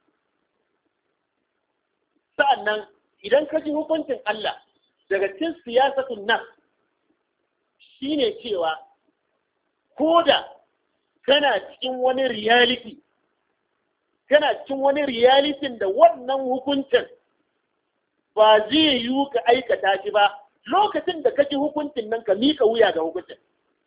Sa'annan idan ka ji hukuncin Allah daga cikin siyasatun nan, shine cewa ko da kana cikin wani reality da wannan hukuncin ba zai yiwu ka aikata shi ba, lokacin da ka ji hukuncin nan ka mika wuya ga hukuncin.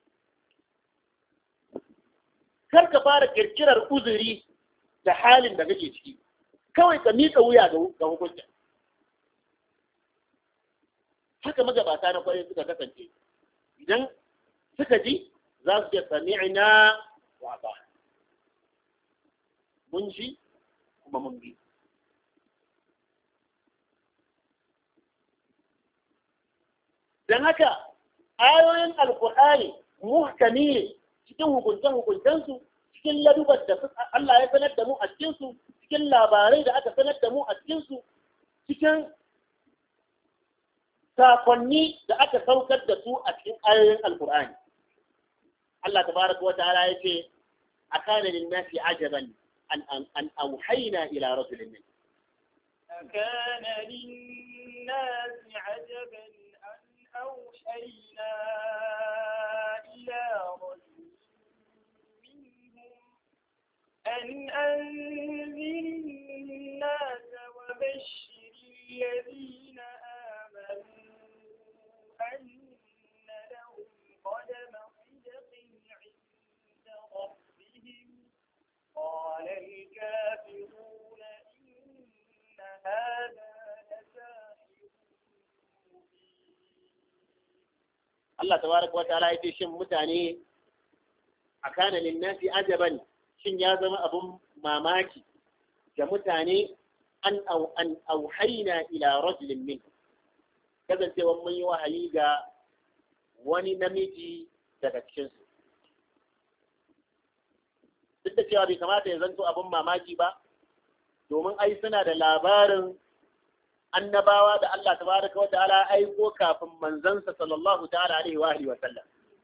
Kar ka fara kirkirar uzuri da halin da kake ciki, kawai ka mika wuya ga hukuncin. Haka magabata na kwarai suka kasance, idan suka ji za su ce sami'na wa ata'na, mun ji kuma mun bi. Dan haka ayoyin alkur'ani muhkami ne cikin hukuncensu, cikin ladubar da Allah ya sanar da mu a cikinsu, cikin labarai da aka sanar da mu a cikinsu, cikin sakonni da aka saukar da su a cikin ayoyin alkur'ani. Allah tabaraka wa ta'ala ya ce akana lin-nasi ajaban an auhayna ila rajulin min akana lin-nasi ajaban an auhayna ila rajulin minhum an anzir an-nas wa bashshir alladhina amanu أن لهم قدم صدق عند ربهم قال الكافرون إن هذا لساحر مبين. الله تبارك وتعالى يتشم متاني أكان للناس عجبا شن يازم أبو ماماكي كمتاني أن أوحينا إلى رجل منه، kasancewa mun yi wahayi ga wani namiji daga cikinsu. Duk da cewa bai kamata ya zanto abin mamaki ba, domin ai suna da labarin annabawa da Allah tabaraka wa ta'ala aiko kafin manzansa sallallahu ta'ala alaihi wa alihi wa sallam.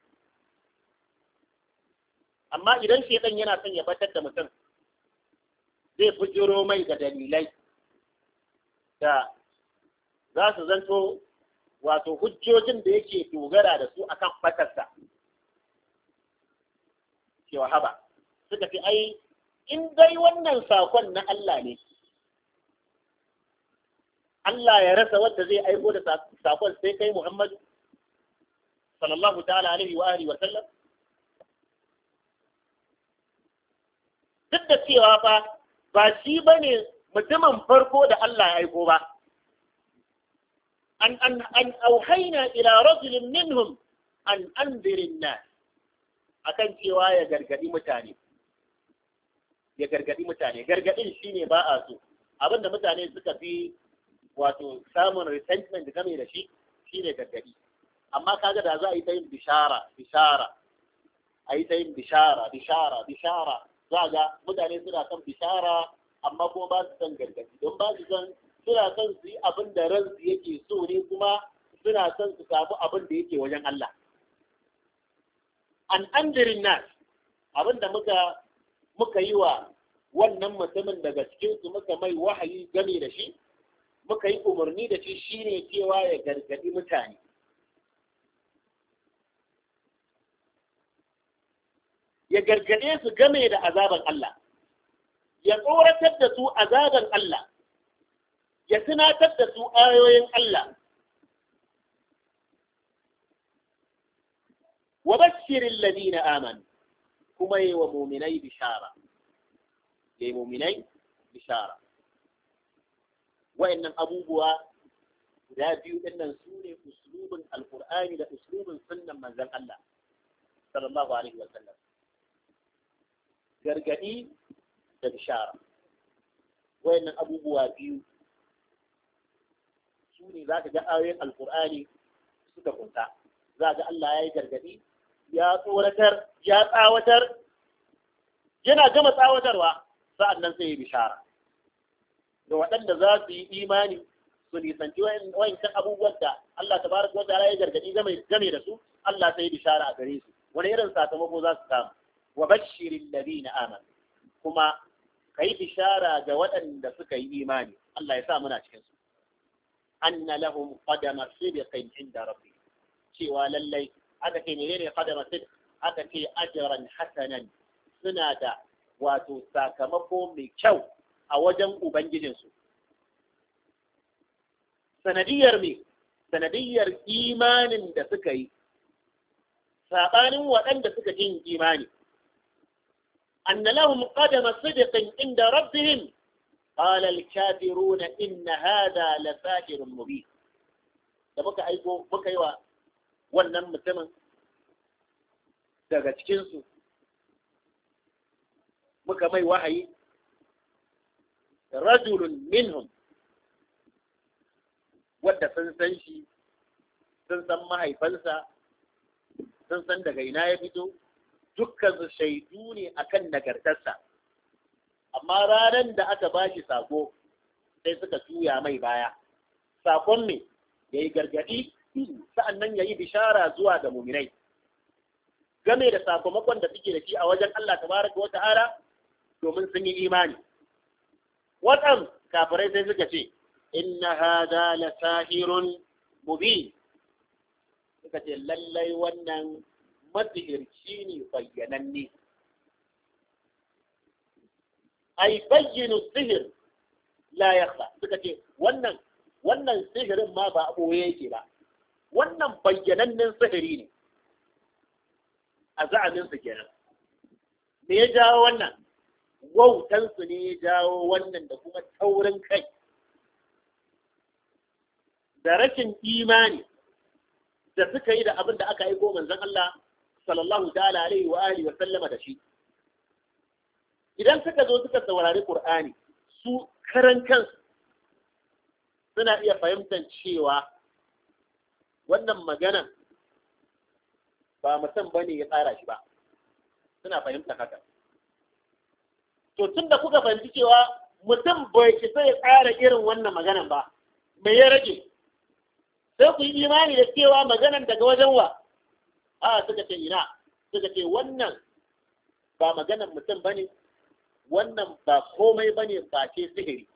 Amma idan shedan yana son ya batar da mutum, zai bujiro mai da dalilai da za su zanto wato hujjojin da yake dogara da su akan fatarsa. Cewa haba, suka fi ai, in dai wannan sakon na Allah ne, Allah ya rasa wadda zai aiko da sakon sai kai Muhammadu sallallahu ta'ala alaihi wa alihi wa sallam. duk da cewa fa ba shi bane mutumin farko da Allah ya aiko ba an auhaina ila rajulin minhum an anzirin nas akan cewa ya gargadi mutane gargadin shine ba a so abinda mutane suka fi wato samun resentment game da shi shine gargadi amma kaga da za a yi ta yin bishara a yi ta yin bishara za ga mutane suna son bishara amma kuma ba su son gargadi don ba su son suna son su yi abin da ransu yake so ne kuma suna son su samu abin da yake wajen Allah an andirin nas abin da muka yi wa wannan mutumin daga cikinsu muka mai wahayi game da shi muka yi umarni da shi shine cewa ya gargadi mutane ya gargade su game da azaban Allah ya tsoratar da su azaban Allah ya tunatar da su ayoyin Allah wa bashirin ladina amanu kuma yi wa muminai bishara wa'annan abubuwa guda biyu dinnan su ne uslubin alqur'ani da uslubin sunnan manzon Allah sallallahu alaihi wa sallam gargadi da bishara wa'annan abubuwa biyu su ne za ka ga ayoyin alqur'ani suka kunta za ga Allah ya yi gargadi ya tsoratar ya tsawatar yana gama tsawatarwa sa'an nan sai ya bishara da waɗanda za su yi imani su nisanci wayancan abubuwan da Allah tabaraka wa ta'ala ya gargadi game da su Allah sai ya bishara a gare su wani irin sakamako za su samu wa bashirin ladina amanu kuma kai bishara ga waɗanda suka yi imani Allah ya sa muna cikin su anna lahum qadama sidqin inda rabbi cewa lallai aka ce menene qadama sidq aka ce ajran hasanan suna da wato sakamako mai kyau a wajen ubangijinsu sanadiyar imanin da suka yi sabanin waɗanda suka yin imani anna lahum qadama sidqin inda rabbihim qala al-kafiruna inna hadha la sahirun mubin da muka yi wa wannan mutumin daga cikinsu muka mai wahayi rajulun minhum wadda sun san shi sun san mahaifansa sun san daga ina ya fito dukkan su shaidu ne akan nagartarsa amma ranar da aka bashi sako sai suka juya mai baya sakon ne ya yi gargadi sa'annan ya yi bishara zuwa ga muminai game da sakamakon da suke da shi a wajen Allah tabaraka wa ta'ala domin sun yi imani waɗan kafirai sai suka ce inna hada la sahirun mubin suka ce lallai wannan masihirci ne bayyananne ai bayyinu sihir la yakhfa suka ce wannan sihirin ma ba a ɓoye yake ba wannan bayyanannen sihiri ne a za'aminsu kenan me ya jawo wannan wautansu ne ya jawo wannan da kuma taurin kai da rashin imani da suka yi da abin da aka aiko manzon Allah sallallahu ta'ala alaihi wa alihi wa sallama da shi idan suka zo suka saurari Qur'ani su karan kansu suna iya fahimtar cewa wannan magana ba mutum bane ya tsara shi ba suna fahimta haka to tunda kuka fahimci cewa mutum bai ki sai ya tsara irin wannan maganan ba me ya rage sai ku yi imani da cewa maganan daga wajen wa suka ce ina suka ce wannan ba maganan mutum bane wannan ba komai bane ba ce sihiri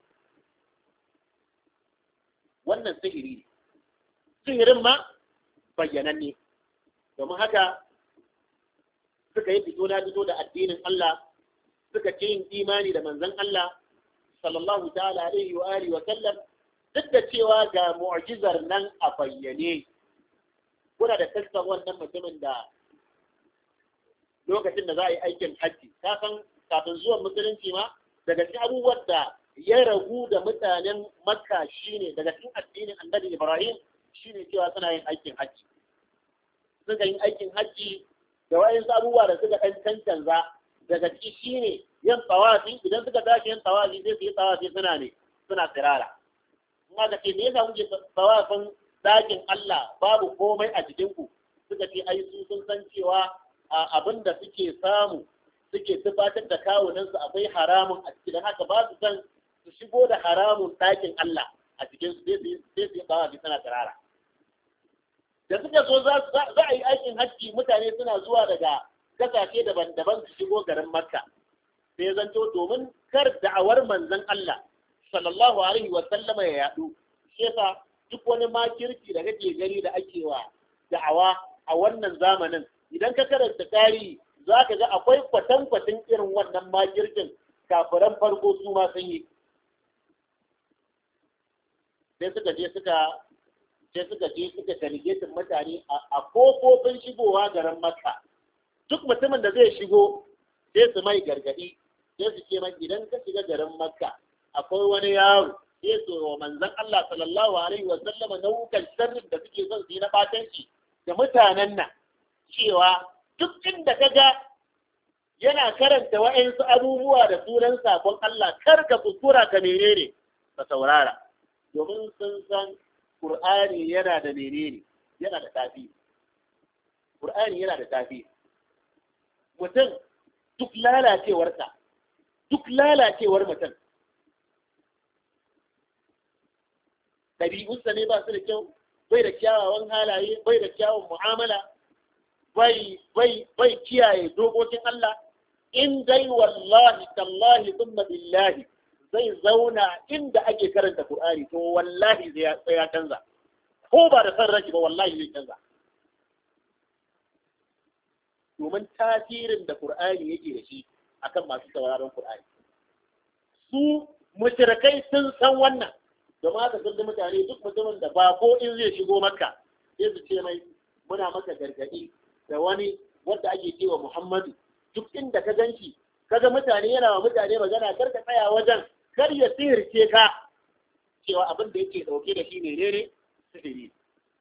wannan sihiri ne sihirin ma bayyananne domin haka suka yi fito na fito da addinin Allah suka ce yin imani da manzon Allah sallallahu ta'ala alaihi wa alihi wa sallam duk da cewa ga mu'jizar nan a bayyane kuna da kasar wannan mutumin da lokacin da za a yi aikin hajji ka san kafin zuwan musulunci ma daga cikin abubuwan da ya ragu da mutanen makka shine daga cikin addinin annabi ibrahim shine cewa suna yin aikin hajji, suka yin aikin hajji da wayansu abubuwa da suka ɗan cancanza daga ciki shine yin tawafi. Idan suka tashi yin tawafi sai su yi tawafi suna tsirara. Kuma ka ce me yasa kuke tawafin ɗakin Allah babu komai a jikinku? Suka ce ai su sun san cewa abin da suke samu suke tufatar da kawunansu akwai haramun a ciki, don haka ba su san su shigo da haramun ɗakin Allah a cikin su sai su yi tawafi suna tsirara. Da suka so za a yi aikin hajji, mutane suna zuwa daga kasashe daban-daban su shigo garin Makka. Sai zanto domin kar da'awar manzon Allah sallallahu alaihi wa sallama ya yadu, shi yasa duk wani makirci da kake gani da ake wa da'awa a wannan zamanin, idan ka karanta tarihi za ka ga akwai kwatankwacin irin wannan makircin kafiran farko su ma sun yi. Sai suka je suka delegatin mutane a kofofin shigowa garin Makka. Duk mutumin da zai shigo sai su mai gargadi, sai su ce mai idan ka shiga garin Makka akwai wani yaro, sai su wa manzon Allah sallallahu alaihi wa sallama nau'ukan sharrin da suke son su yi na batanci da mutanen nan, cewa duk inda ka ga yana karanta wa'ansu abubuwa da sunan sakon Allah, kar ka kuskura ka menene ka saurara, domin sun san Qur'ani yana da menene, yana da tafi. Qur'ani yana da tafi. Mutum duk lalacewar mutum, ɗabi'unsa ne ba su da kyau, bai da kyawawan halaye, bai da kyawun mu'amala, bai kiyaye dokokin Allah, in dai wallahi tallahi thumma billahi zai zauna inda ake karanta Qur'ani, to wallahi sai ya canza, ko ba da san rashi ba wallahi zai canza. Domin tasirin da Qur'ani yake da shi akan masu sauraron Qur'ani. Su mushrikai sun san wannan, domin haka sun da mutane duk mutumin da ba ko in zai shigo Makka sai su ce mai muna maka gargadi da wani wanda ake cewa Muhammadu. Duk inda ka ganshi kaga mutane yana wa mutane magana, kar ka tsaya wajen, kar ya sihirce ka cewa abin da yake dauke da shi ne sihiri.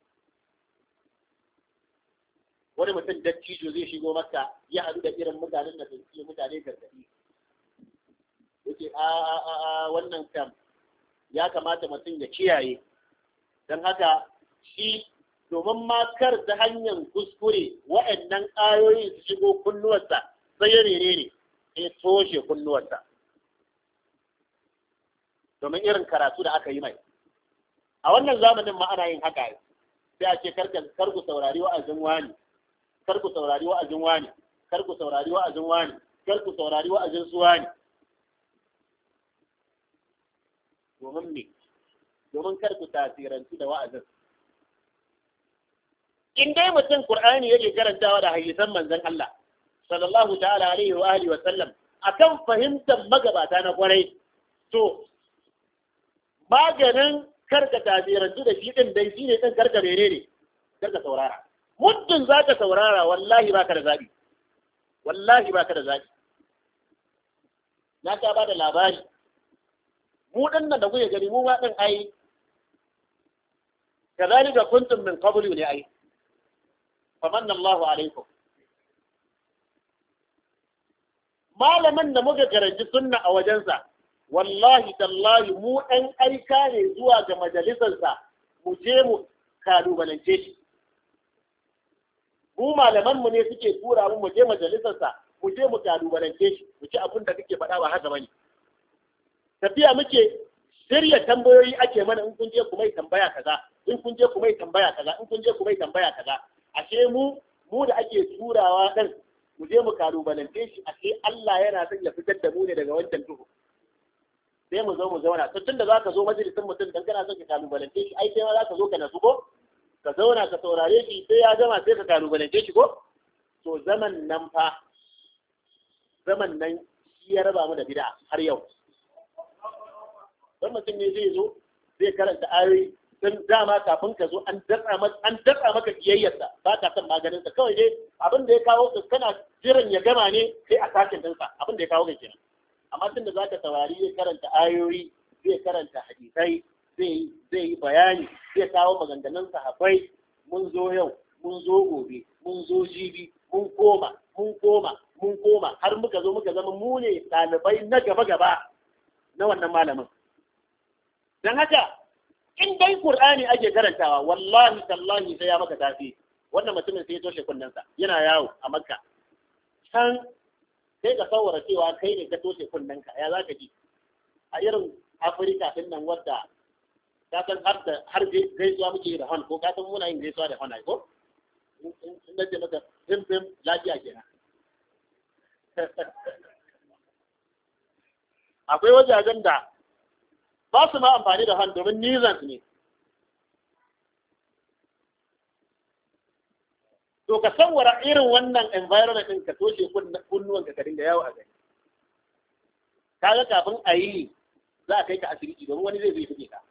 Wani mutum dattijo zai shigo Makka ya haɗu da irin mutanen da sun ce mutane gargaɗi, yake wannan kam ya kamata mutum ya kiyaye, don haka shi domin makar ta hanyar kuskure wa'annan ayoyi su shigo kunnuwarsa sai ya ne sai toshe kunnuwarsa, domin irin karatu da aka yi mai. A wannan zamanin ma ana yin haka, sai a ce kar ku saurari wa'azin wani, kar ku saurari wa'azin wani, kar ku saurari wa'azin wani, kar ku saurari wa'azin su wani. Domin me? Domin kar ku tasirantu da wa'azin. In dai mutum Qur'ani yake karantawa da hadisan manzon Allah sallallahu ta'ala alaihi wa alihi wa sallam akan fahimtar magabata na kwarai, to maganin karka tasirantu da shi din dai shine kan karka menene, karka saurara. Muddin za ka saurara wallahi ba ka da zaɓi, wallahi ba ka da zaɓi. Na ta ba da labari, mu ɗin nan da kuke gani mu ma ɗin ai, ka zani da kuntum min qablu ne ai, famanna Allahu alaikum. Malamin da muka karanci sunna a wajensa, wallahi tallahi mu ɗan aika ne zuwa ga majalisarsa mu je mu kalubalance shi. Mu malamanmu ne suke tura mu je majalisarsa mu je mu kalubalance shi, mu ci abin da kake faɗa ba haka bane. Tafiya muke shirya tambayoyi ake mana, in kun je ku mai tambaya kaza, in kun je ku mai tambaya kaza, in kun je ku mai tambaya kaza. Ashe mu da ake turawa ɗin mu je mu kalubalance shi, ashe Allah yana son ya fitar da mu ne daga wancan duhu. Sai mu zo mu zauna, tun da za ka zo majalisin mutum dan kana son ka kalubalance shi, ai sai ma za ka zo ka nasu ko? Ka zauna ka saurare shi sai ya gama sai ka kalubalance shi ko? To zaman nan shi ya raba mu da bid'a har yau. Dan mutum ne zai zo zai karanta ayoyi sun dama kafin ka zo an datsa maka kiyayyarsa ba ka san maganinsa kawai dai abin da ya kawo ka kana jiran ya gama ne kai a sakin dinsa abin da ya kawo ka kenan amma tun da zaka saurari zai karanta ayoyi zai karanta hadisai zai yi bayani zai kawo maganganun sahabbai mun zo yau mun zo gobe mun zo jibi mun koma har muka zo muka zama mu ne ɗalibai na gaba na wannan malamin don haka in dai Qur'ani ake karantawa wallahi tallahi sai ya maka tafi wannan mutumin sai ya toshe kunnensa yana yawo a Makka can sai ka saurara cewa kai ne ka toshe kunnenka ya zaka ji a irin Afirka din nan wadda ka san har gaisuwa muke da hon ko ka san muna yin gaisuwa da hon ai ko in da ce maka fim lafiya kenan akwai wajajen da ba su ma amfani da hannu domin nizan ne. To ka sanwara irin wannan environment ɗin ka toshe kunnuwanka ka dinga yawo a gani. Kaga kafin a yi za a kai ka asibiti domin wani zai fice ka.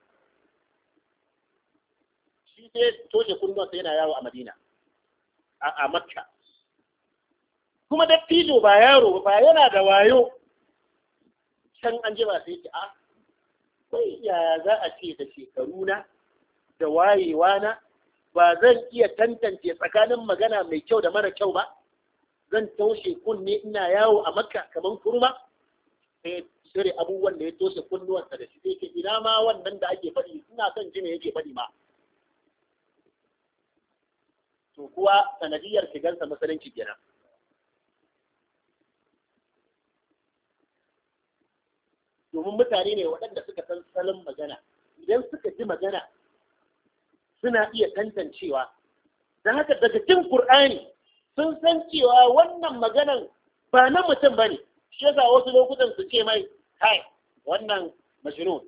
Shi sai toshe kunnuwansa yana yawo a Madina, a Makka. Kuma dattijo ba yaro ba yana da wayo. Can an jima sai ce a sai yaya za a ce da shekaruna da wayewa na ba zan iya tantance tsakanin magana mai kyau da mara kyau ba zan toshe kunne ina yawo a Makka kaman kurma sai shirya abubuwan da ya toshe kunnuwansa da shi yake ina ma wannan da ake faɗi ina son jini yake faɗi ma to kuwa sanadiyar shigarsa musulunci kenan domin mutane ne waɗanda suka san salon magana idan suka ji magana suna iya tantancewa da haka daga jin Qur'ani sun san cewa wannan maganan ba na mutum ba ne shi yasa wasu lokutan su ce mai kai wannan majnun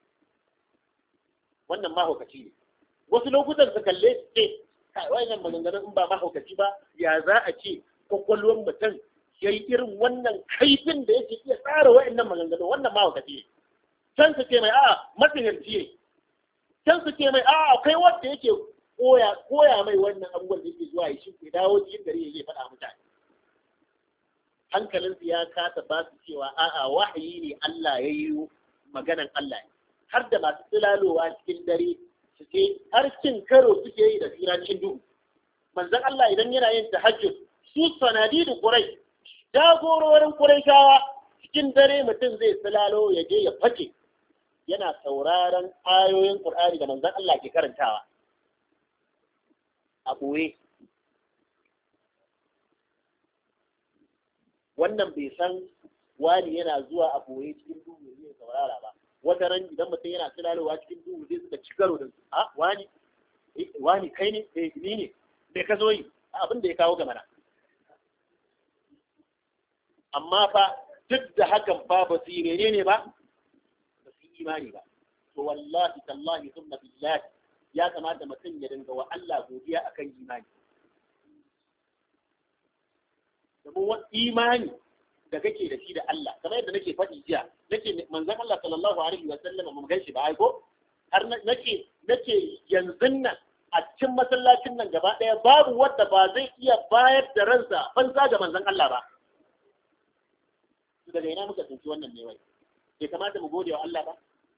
wannan mahaukaci ne wasu lokutan su kalle su ce kai wannan maganganun in ba mahaukaci ba ya za a ce kwakwalwar mutum ya yi irin wannan kaifin da yake iya tsara wa'annan maganganu wannan mahaukaci ne can su ce mai a masihirci ne can su ce mai a akwai wanda yake koya mai wannan abubuwan da yake zuwa ya shi ke dawo cikin gari ya faɗa mutane hankalinsu ya kasa ba su cewa a'a wahayi ne Allah ya yi maganan Allah har da masu tsilalowa cikin dare su ce har cin karo suke yi da tsira cikin duhu manzon Allah idan yana yin tahajjud su sanadidu Quraysh jagororin Qurayshawa cikin dare mutum zai tsilalo ya je ya fake yana sauraron ayoyin Qur'ani da manzon Allah ke karantawa a ɓoye wannan bai san wani yana zuwa a ɓoye cikin duhu zai saurara ba wata ran idan mutum yana tunanowa cikin duhu zai suka ci karo da su a wani kai ne ni ne bai ka zo yi abin da ya kawo ga mana amma fa duk da hakan ba ba su yi ne ba ba su yi imani ba to wallahi tallahi thumma billahi ya kamata mutum ya dinga wa Allah godiya akan imani domin imani da kake da shi da Allah kamar yadda nake faɗi jiya nake manzon Allah sallallahu alaihi wa sallam mun gan shi ba ai ko har nake yanzu nan a cikin masallacin nan gaba ɗaya babu wanda ba zai iya bayar da ransa fansa ga manzon Allah ba daga ina muka tsinci wannan ne wai bai kamata mu gode wa Allah ba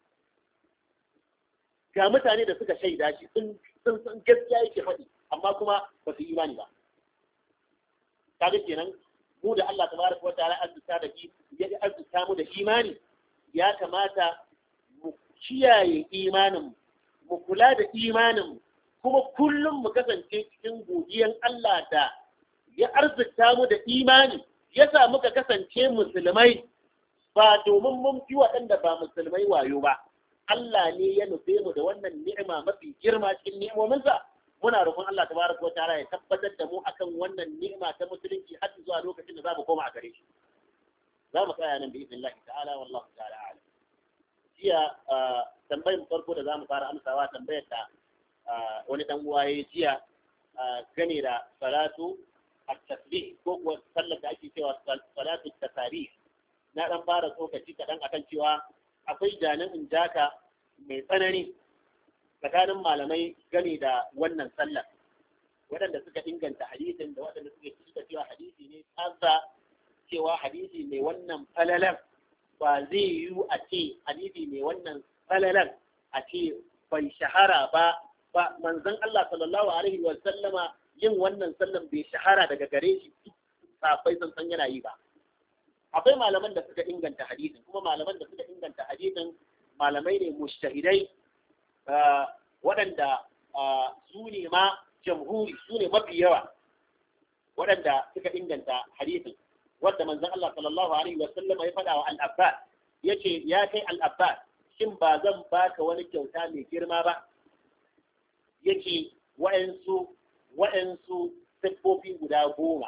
ga mutane da suka shaida shi sun gaskiya yake faɗi amma kuma ba su imani ba kaga kenan mu da Allah tabaraka wa ta'ala azzuta da shi ya azzuta mu da imani ya kamata mu kiyaye imanin mu kula da imanin kuma kullum mu kasance cikin godiyan Allah da ya arzuta mu da imani yasa muka kasance musulmai ba domin mun fi waɗanda ba musulmai wayo ba Allah ne ya nufe mu da wannan ni'ima mafi girma cikin ni'imominsa muna roƙon Allah tabaraka wataala ya tabbatar da mu akan wannan ni'ima ta musulunci har zuwa lokacin da za mu koma a gare shi za mu tsaya nan bi idnillahi ta'ala wallahu ta'ala a'lam jiya tambayar farko da za mu fara amsawa tambayar ta wani dan uwa ya jiya gane da salatu at-tasbih ko kuwa sallar da ake cewa salatu at-tasbih na dan fara tsokaci kaɗan akan cewa akwai janin injaka mai tsanani tsakanin malamai gane da wannan sallar, waɗanda suka inganta hadisin da waɗanda suka cewa hadisi ne tsantsa, cewa hadisi mai wannan falalan ba zai yiwu a ce hadisi mai wannan falalan a ce bai shahara ba manzon Allah sallallahu alaihi wa sallama yin wannan sallan bai shahara daga gare shi sahabbai sun san yana yi ba. Akwai malaman da suka inganta hadisin, kuma malaman da suka inganta hadisin malamai ne mujtahidai waɗanda su ne ma jamhuri, su ne mafi yawa waɗanda suka inganta hadisin, wadda manzon Allah sallallahu alaihi wa sallam ya faɗa wa al-Abbas, yace ya kai al-Abbas, shin ba zan baka wani kyauta mai girma ba? Yace wa'ansu siffofi guda 10.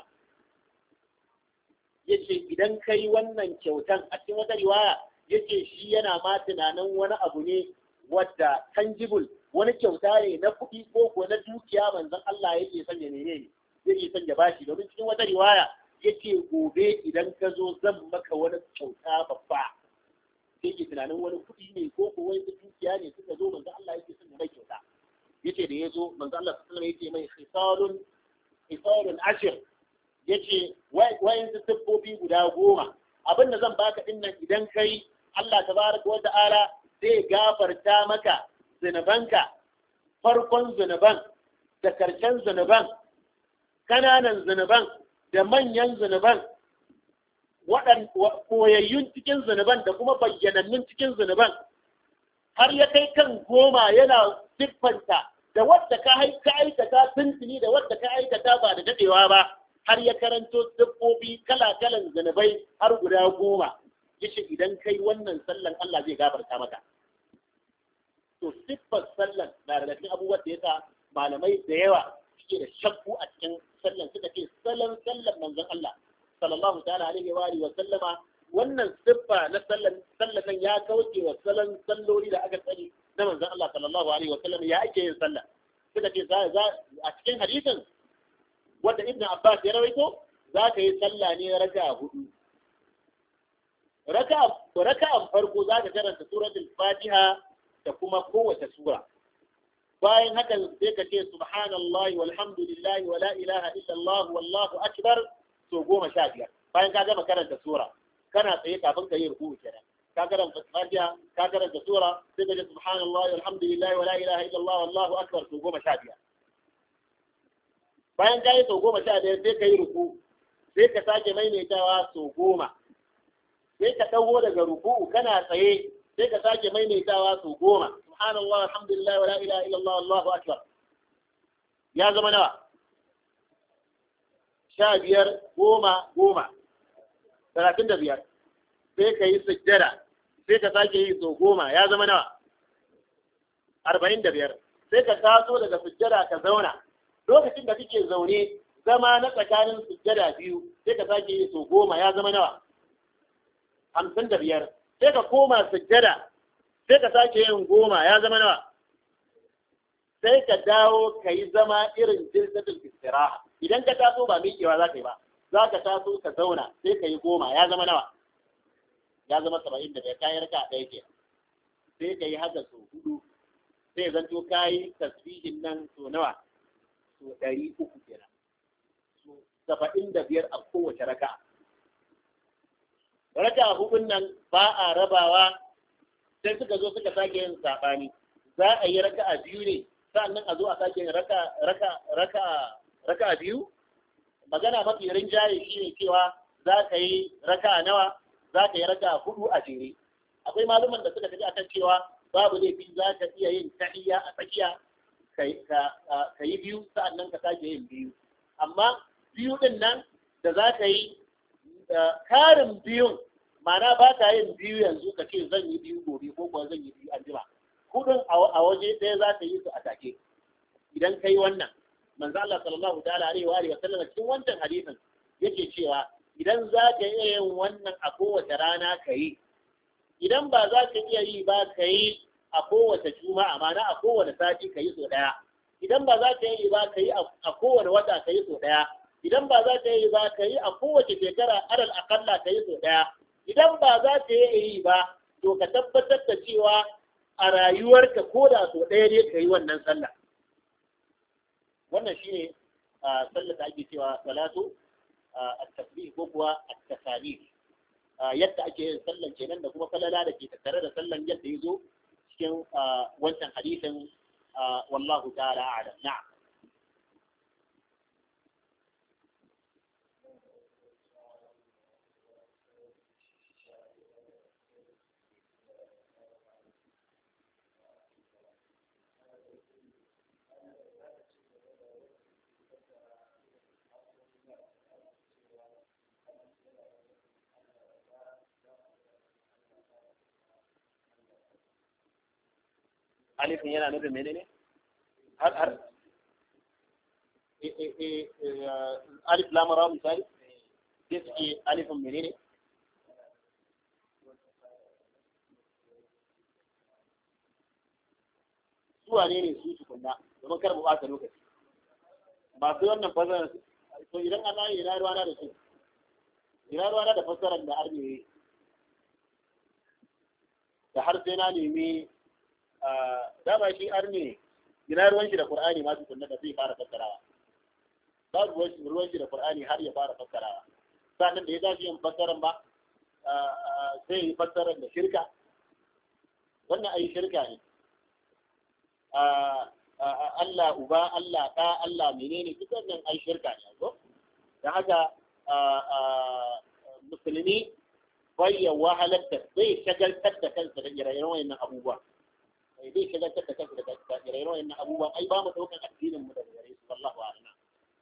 Yace idan kai wannan kyautan, a cikin wata riwaya yace shi yana ma tunanin wani abu ne wadda tangible, wani kyauta ne na kuɗi ko na dukiya manzon Allah yake son ya menene yake son ya bashi, domin cikin wata riwaya yace gobe idan ka zo zan maka wani kyauta babba. Yake tunanin wani kuɗi ne ko wani dukiya ne suka zo manzon Allah yake son ya mai kyauta. Yace da yazo manzon Allah sallallahu alaihi wasallam yace mai khisalun ashir, yace wayan siffofi guda 10, abin da zan baka din nan idan kai Allah tabaraka wa ta'ala zai gafarta maka zunubanka, farkon zunuban da karshen zunuban, kananan zunuban da manyan zunuban, koyayyun cikin zunuban da kuma bayyanannun cikin zunuban, har ya kai kan 10 yana siffanta da wadda ka aikata tuntuni da wadda ka aikata ba da dadewa ba, har ya karanto siffofi kala-kalan zunubai har guda 10. Yace idan kai wannan sallan Allah zai gafarta maka. To siffar sallan na daga cikin abubuwan da yasa malamai da yawa suke da shakku a cikin sallan, suka ce sallan manzon Allah sallallahu ta'ala alaihi wa alihi wa sallama, wannan siffa na sallan ya kauce wa sallan salloli da aka sani na manzon Allah sallallahu alaihi wa sallam. Ya ake yin sallah? Suka ce a cikin hadisin wanda Ibn Abbas ya rawaito, za ka yi sallah ne raka'a 4. Raka'an farko za ka karanta suratul Fatiha da kuma kowace sura. Bayan haka sai ka ce subhanallahi walhamdulillahi wa la ilaha illallah wallahu akbar so 15. Bayan ka gama karanta sura, kana tsaye kafin ka yi ruku'u kenan. Ka karanta Fatiha, ka karanta sura, sai ka ce subhanallahi walhamdulillahi wa la ilaha illallah wallahu akbar so 15. Bayan ka yi so 15 sai ka yi ruku'u, sai ka sake maimaitawa so 10. Sai ka dago daga ruku'u kana tsaye, sai ka sake maimaitawa so 10. Subhanallah alhamdulillah wa la ilaha illallah wallahu akbar. Ya zama nawa? 15 10 35. Sai ka yi sujjada, sai ka sake yi so 10, ya zama nawa? 45. Sai ka taso daga sujjada ka zauna. Lokacin da kake zaune, zama na tsakanin sujjada biyu, sai ka sake yi so 10, ya zama nawa? 55. Sai ka koma sujjada, sai ka sake yin 10, ya zama nawa? Sai ka dawo ka yi zama irin jilsatul istiraha. Idan ka taso ba miƙewa za ka yi ba, za ka taso ka zauna, sai ka yi 10, ya zama nawa? Ya zama 75. Ka yi raka ɗaya ke. Sai ka yi haka so 4, sai zanto ka yi tasbihin nan so nawa? So 300 kenan. So 75 a kowace raka. Raka 4 nan ba a rabawa, sai suka zo suka sake yin sabani. Za a yi raka'a 2 ne, sannan a zo a sake yin raka'a 2. Magana mafi rinjaye shine cewa za ka yi raka'a nawa? Za ka yi raka'a 4 a jere. Akwai maluman da suka tafi akan cewa babu laifi, za ka iya yin tahiyya a tsakiya ka yi 2, sannan ka sake yin 2. Amma 2 din nan da za ka yi karin 2, ma'ana ba ka yin 2 yanzu ka ce zan yi 2 gobe ko kuwa zan yi 2 anjima. 4 a waje ɗaya za ka yi su a take. Idan ka yi wannan, manzo Allah sallallahu ta'ala alaihi wa sallam cikin wancan hadisin yake cewa idan za ka iya yin wannan a kowace rana ka yi, idan ba za ka iya yi ba ka yi a kowace juma'a, ma'ana a kowane sati ka yi so ɗaya. Idan ba za ka yi ba ka yi a kowane wata ka yi so ɗaya. Idan ba za ka yi ba ka yi a kowace shekara alal akalla ka yi so ɗaya. Idan ba za ka yi ba, to ka tabbatar da cewa a rayuwarka ko da so ɗaya ne ka yi wannan sallah. Wannan shine sallah da ake cewa salatu at-tasbih ko kuwa at-tasabih. Yadda ake yin sallan kenan da kuma falala da ke tattare da sallan yadda ya zo cikin wancan hadisin wallahu ta'ala a'lam. Na'am. Alifin yana nufin menene? Har alif lamara misali sai suke alifin menene? Suwa ne su tukunna domin kar mu ɓata lokaci. Masu wannan fasarar to idan ana yi ina ruwana da su, ina ruwana da fasarar da arme da har sai na nemi dama shi arme ina ruwan shi da Qur'ani ma tukunna da zai fara fassarawa. Babu ruwan shi da Qur'ani har ya fara fassarawa. Sannan da ya tashi yin fassarar ba sai yi fassarar da shirka. Wannan ai shirka ne. Allah uba, Allah ɗa, Allah menene duk wannan ai shirka ne. Ko? Da haka musulmi bai ya wahalar da zai shagaltar da kansa da ire-iren wayannan abubuwa. Zai shagaltar da kansa da ire-iren wayannan abubuwan ai ba mu ɗaukan addinin mu daga gare su wallahu a'lam.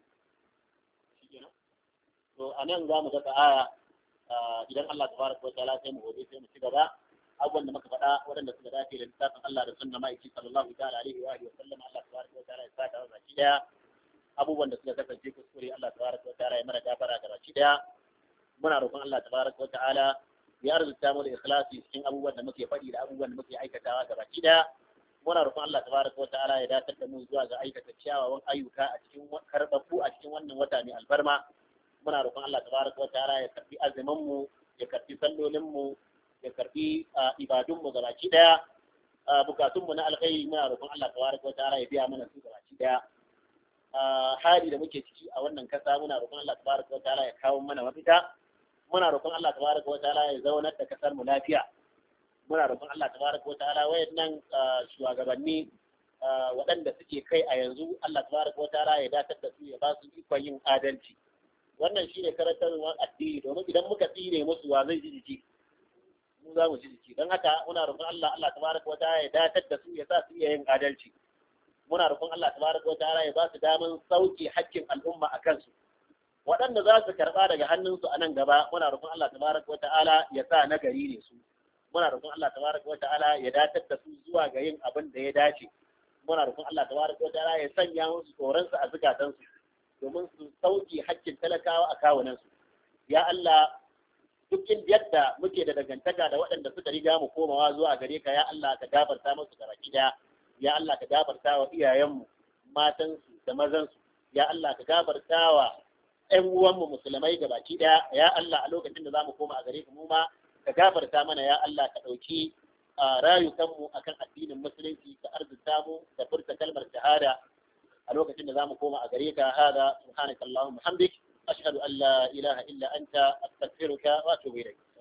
To anan za mu ga aya idan Allah tabaraka wa ta'ala sai mu gobe sai mu ci gaba abubuwan da muka faɗa waɗanda suka dace da littafin Allah da sunna ma'aiki sallallahu ta'ala alaihi wa alihi wa sallam Allah tabaraka wa ta'ala ya saka wa baki daya abubuwan da suka kasance kuskure Allah tabaraka wa ta'ala ya mana gafara da baki daya muna roƙon Allah tabaraka wa ta'ala ya arzuta mu da ikhlasi cikin abubuwan da muke faɗi da abubuwan da muke aikatawa ga baki daya muna roƙon Allah tabaraka wa ta'ala ya dace da mu zuwa ga aikata kyawawan ayyuka a cikin karɓaɓɓu a cikin wannan wata mai albarma muna roƙon Allah tabaraka wa ta'ala ya karbi azumin mu ya karbi sallolin mu ya karbi ibadun mu gabaki daya bukatun mu na alkhairi muna roƙon Allah tabaraka wa ta'ala ya biya mana su gabaki daya hali da muke ciki a wannan kasa muna roƙon Allah tabaraka wa ta'ala ya kawo mana mafita muna roƙon Allah tabaraka wa ta'ala ya zaunar da kasar mu lafiya muna roƙon Allah tabaraka wa ta'ala wayannan shugabanni waɗanda suke kai a yanzu Allah tabaraka wa ta'ala ya datar da su ya ba su ikon yin adalci wannan shine karantarwar addini domin idan muka tsire musu wa zai ji jiki mu za mu ji jiki don haka muna roƙon Allah tabaraka wa ta'ala ya datar da su ya sa su iya yin adalci muna roƙon Allah tabaraka wa ta'ala ya ba su daman sauke haƙƙin al'umma a kansu waɗanda za su karɓa daga hannunsu a nan gaba muna roƙon Allah tabaraka wa ta'ala ya sa nagari ne su muna roƙon Allah tabaraka wa ta'ala ya datar da su zuwa ga yin abin da ya dace muna roƙon Allah tabaraka wa ta'ala ya sanya musu tsoronsu a zukatansu domin su sauke haƙƙin talakawa a kawunansu. Ya Allah, duk yadda muke da dangantaka da waɗanda suka riga mu komawa zuwa gare ka, ya Allah ka gafarta musu da baki ɗaya. Ya Allah ka gafarta wa iyayenmu, matansu da mazansu. Ya Allah ka gafarta wa ƴan uwanmu musulmai da baki ɗaya. Ya Allah a lokacin da za mu koma a gare ka mu ma ka gafarta mana ya Allah ka ɗauki rayukanmu akan addinin musulunci ka arzuta mu da furta kalmar shahada a lokacin da zamu koma a gare ka hada subhanakallahumma hamdik ashhadu an la ilaha illa anta astaghfiruka wa atubu ilayk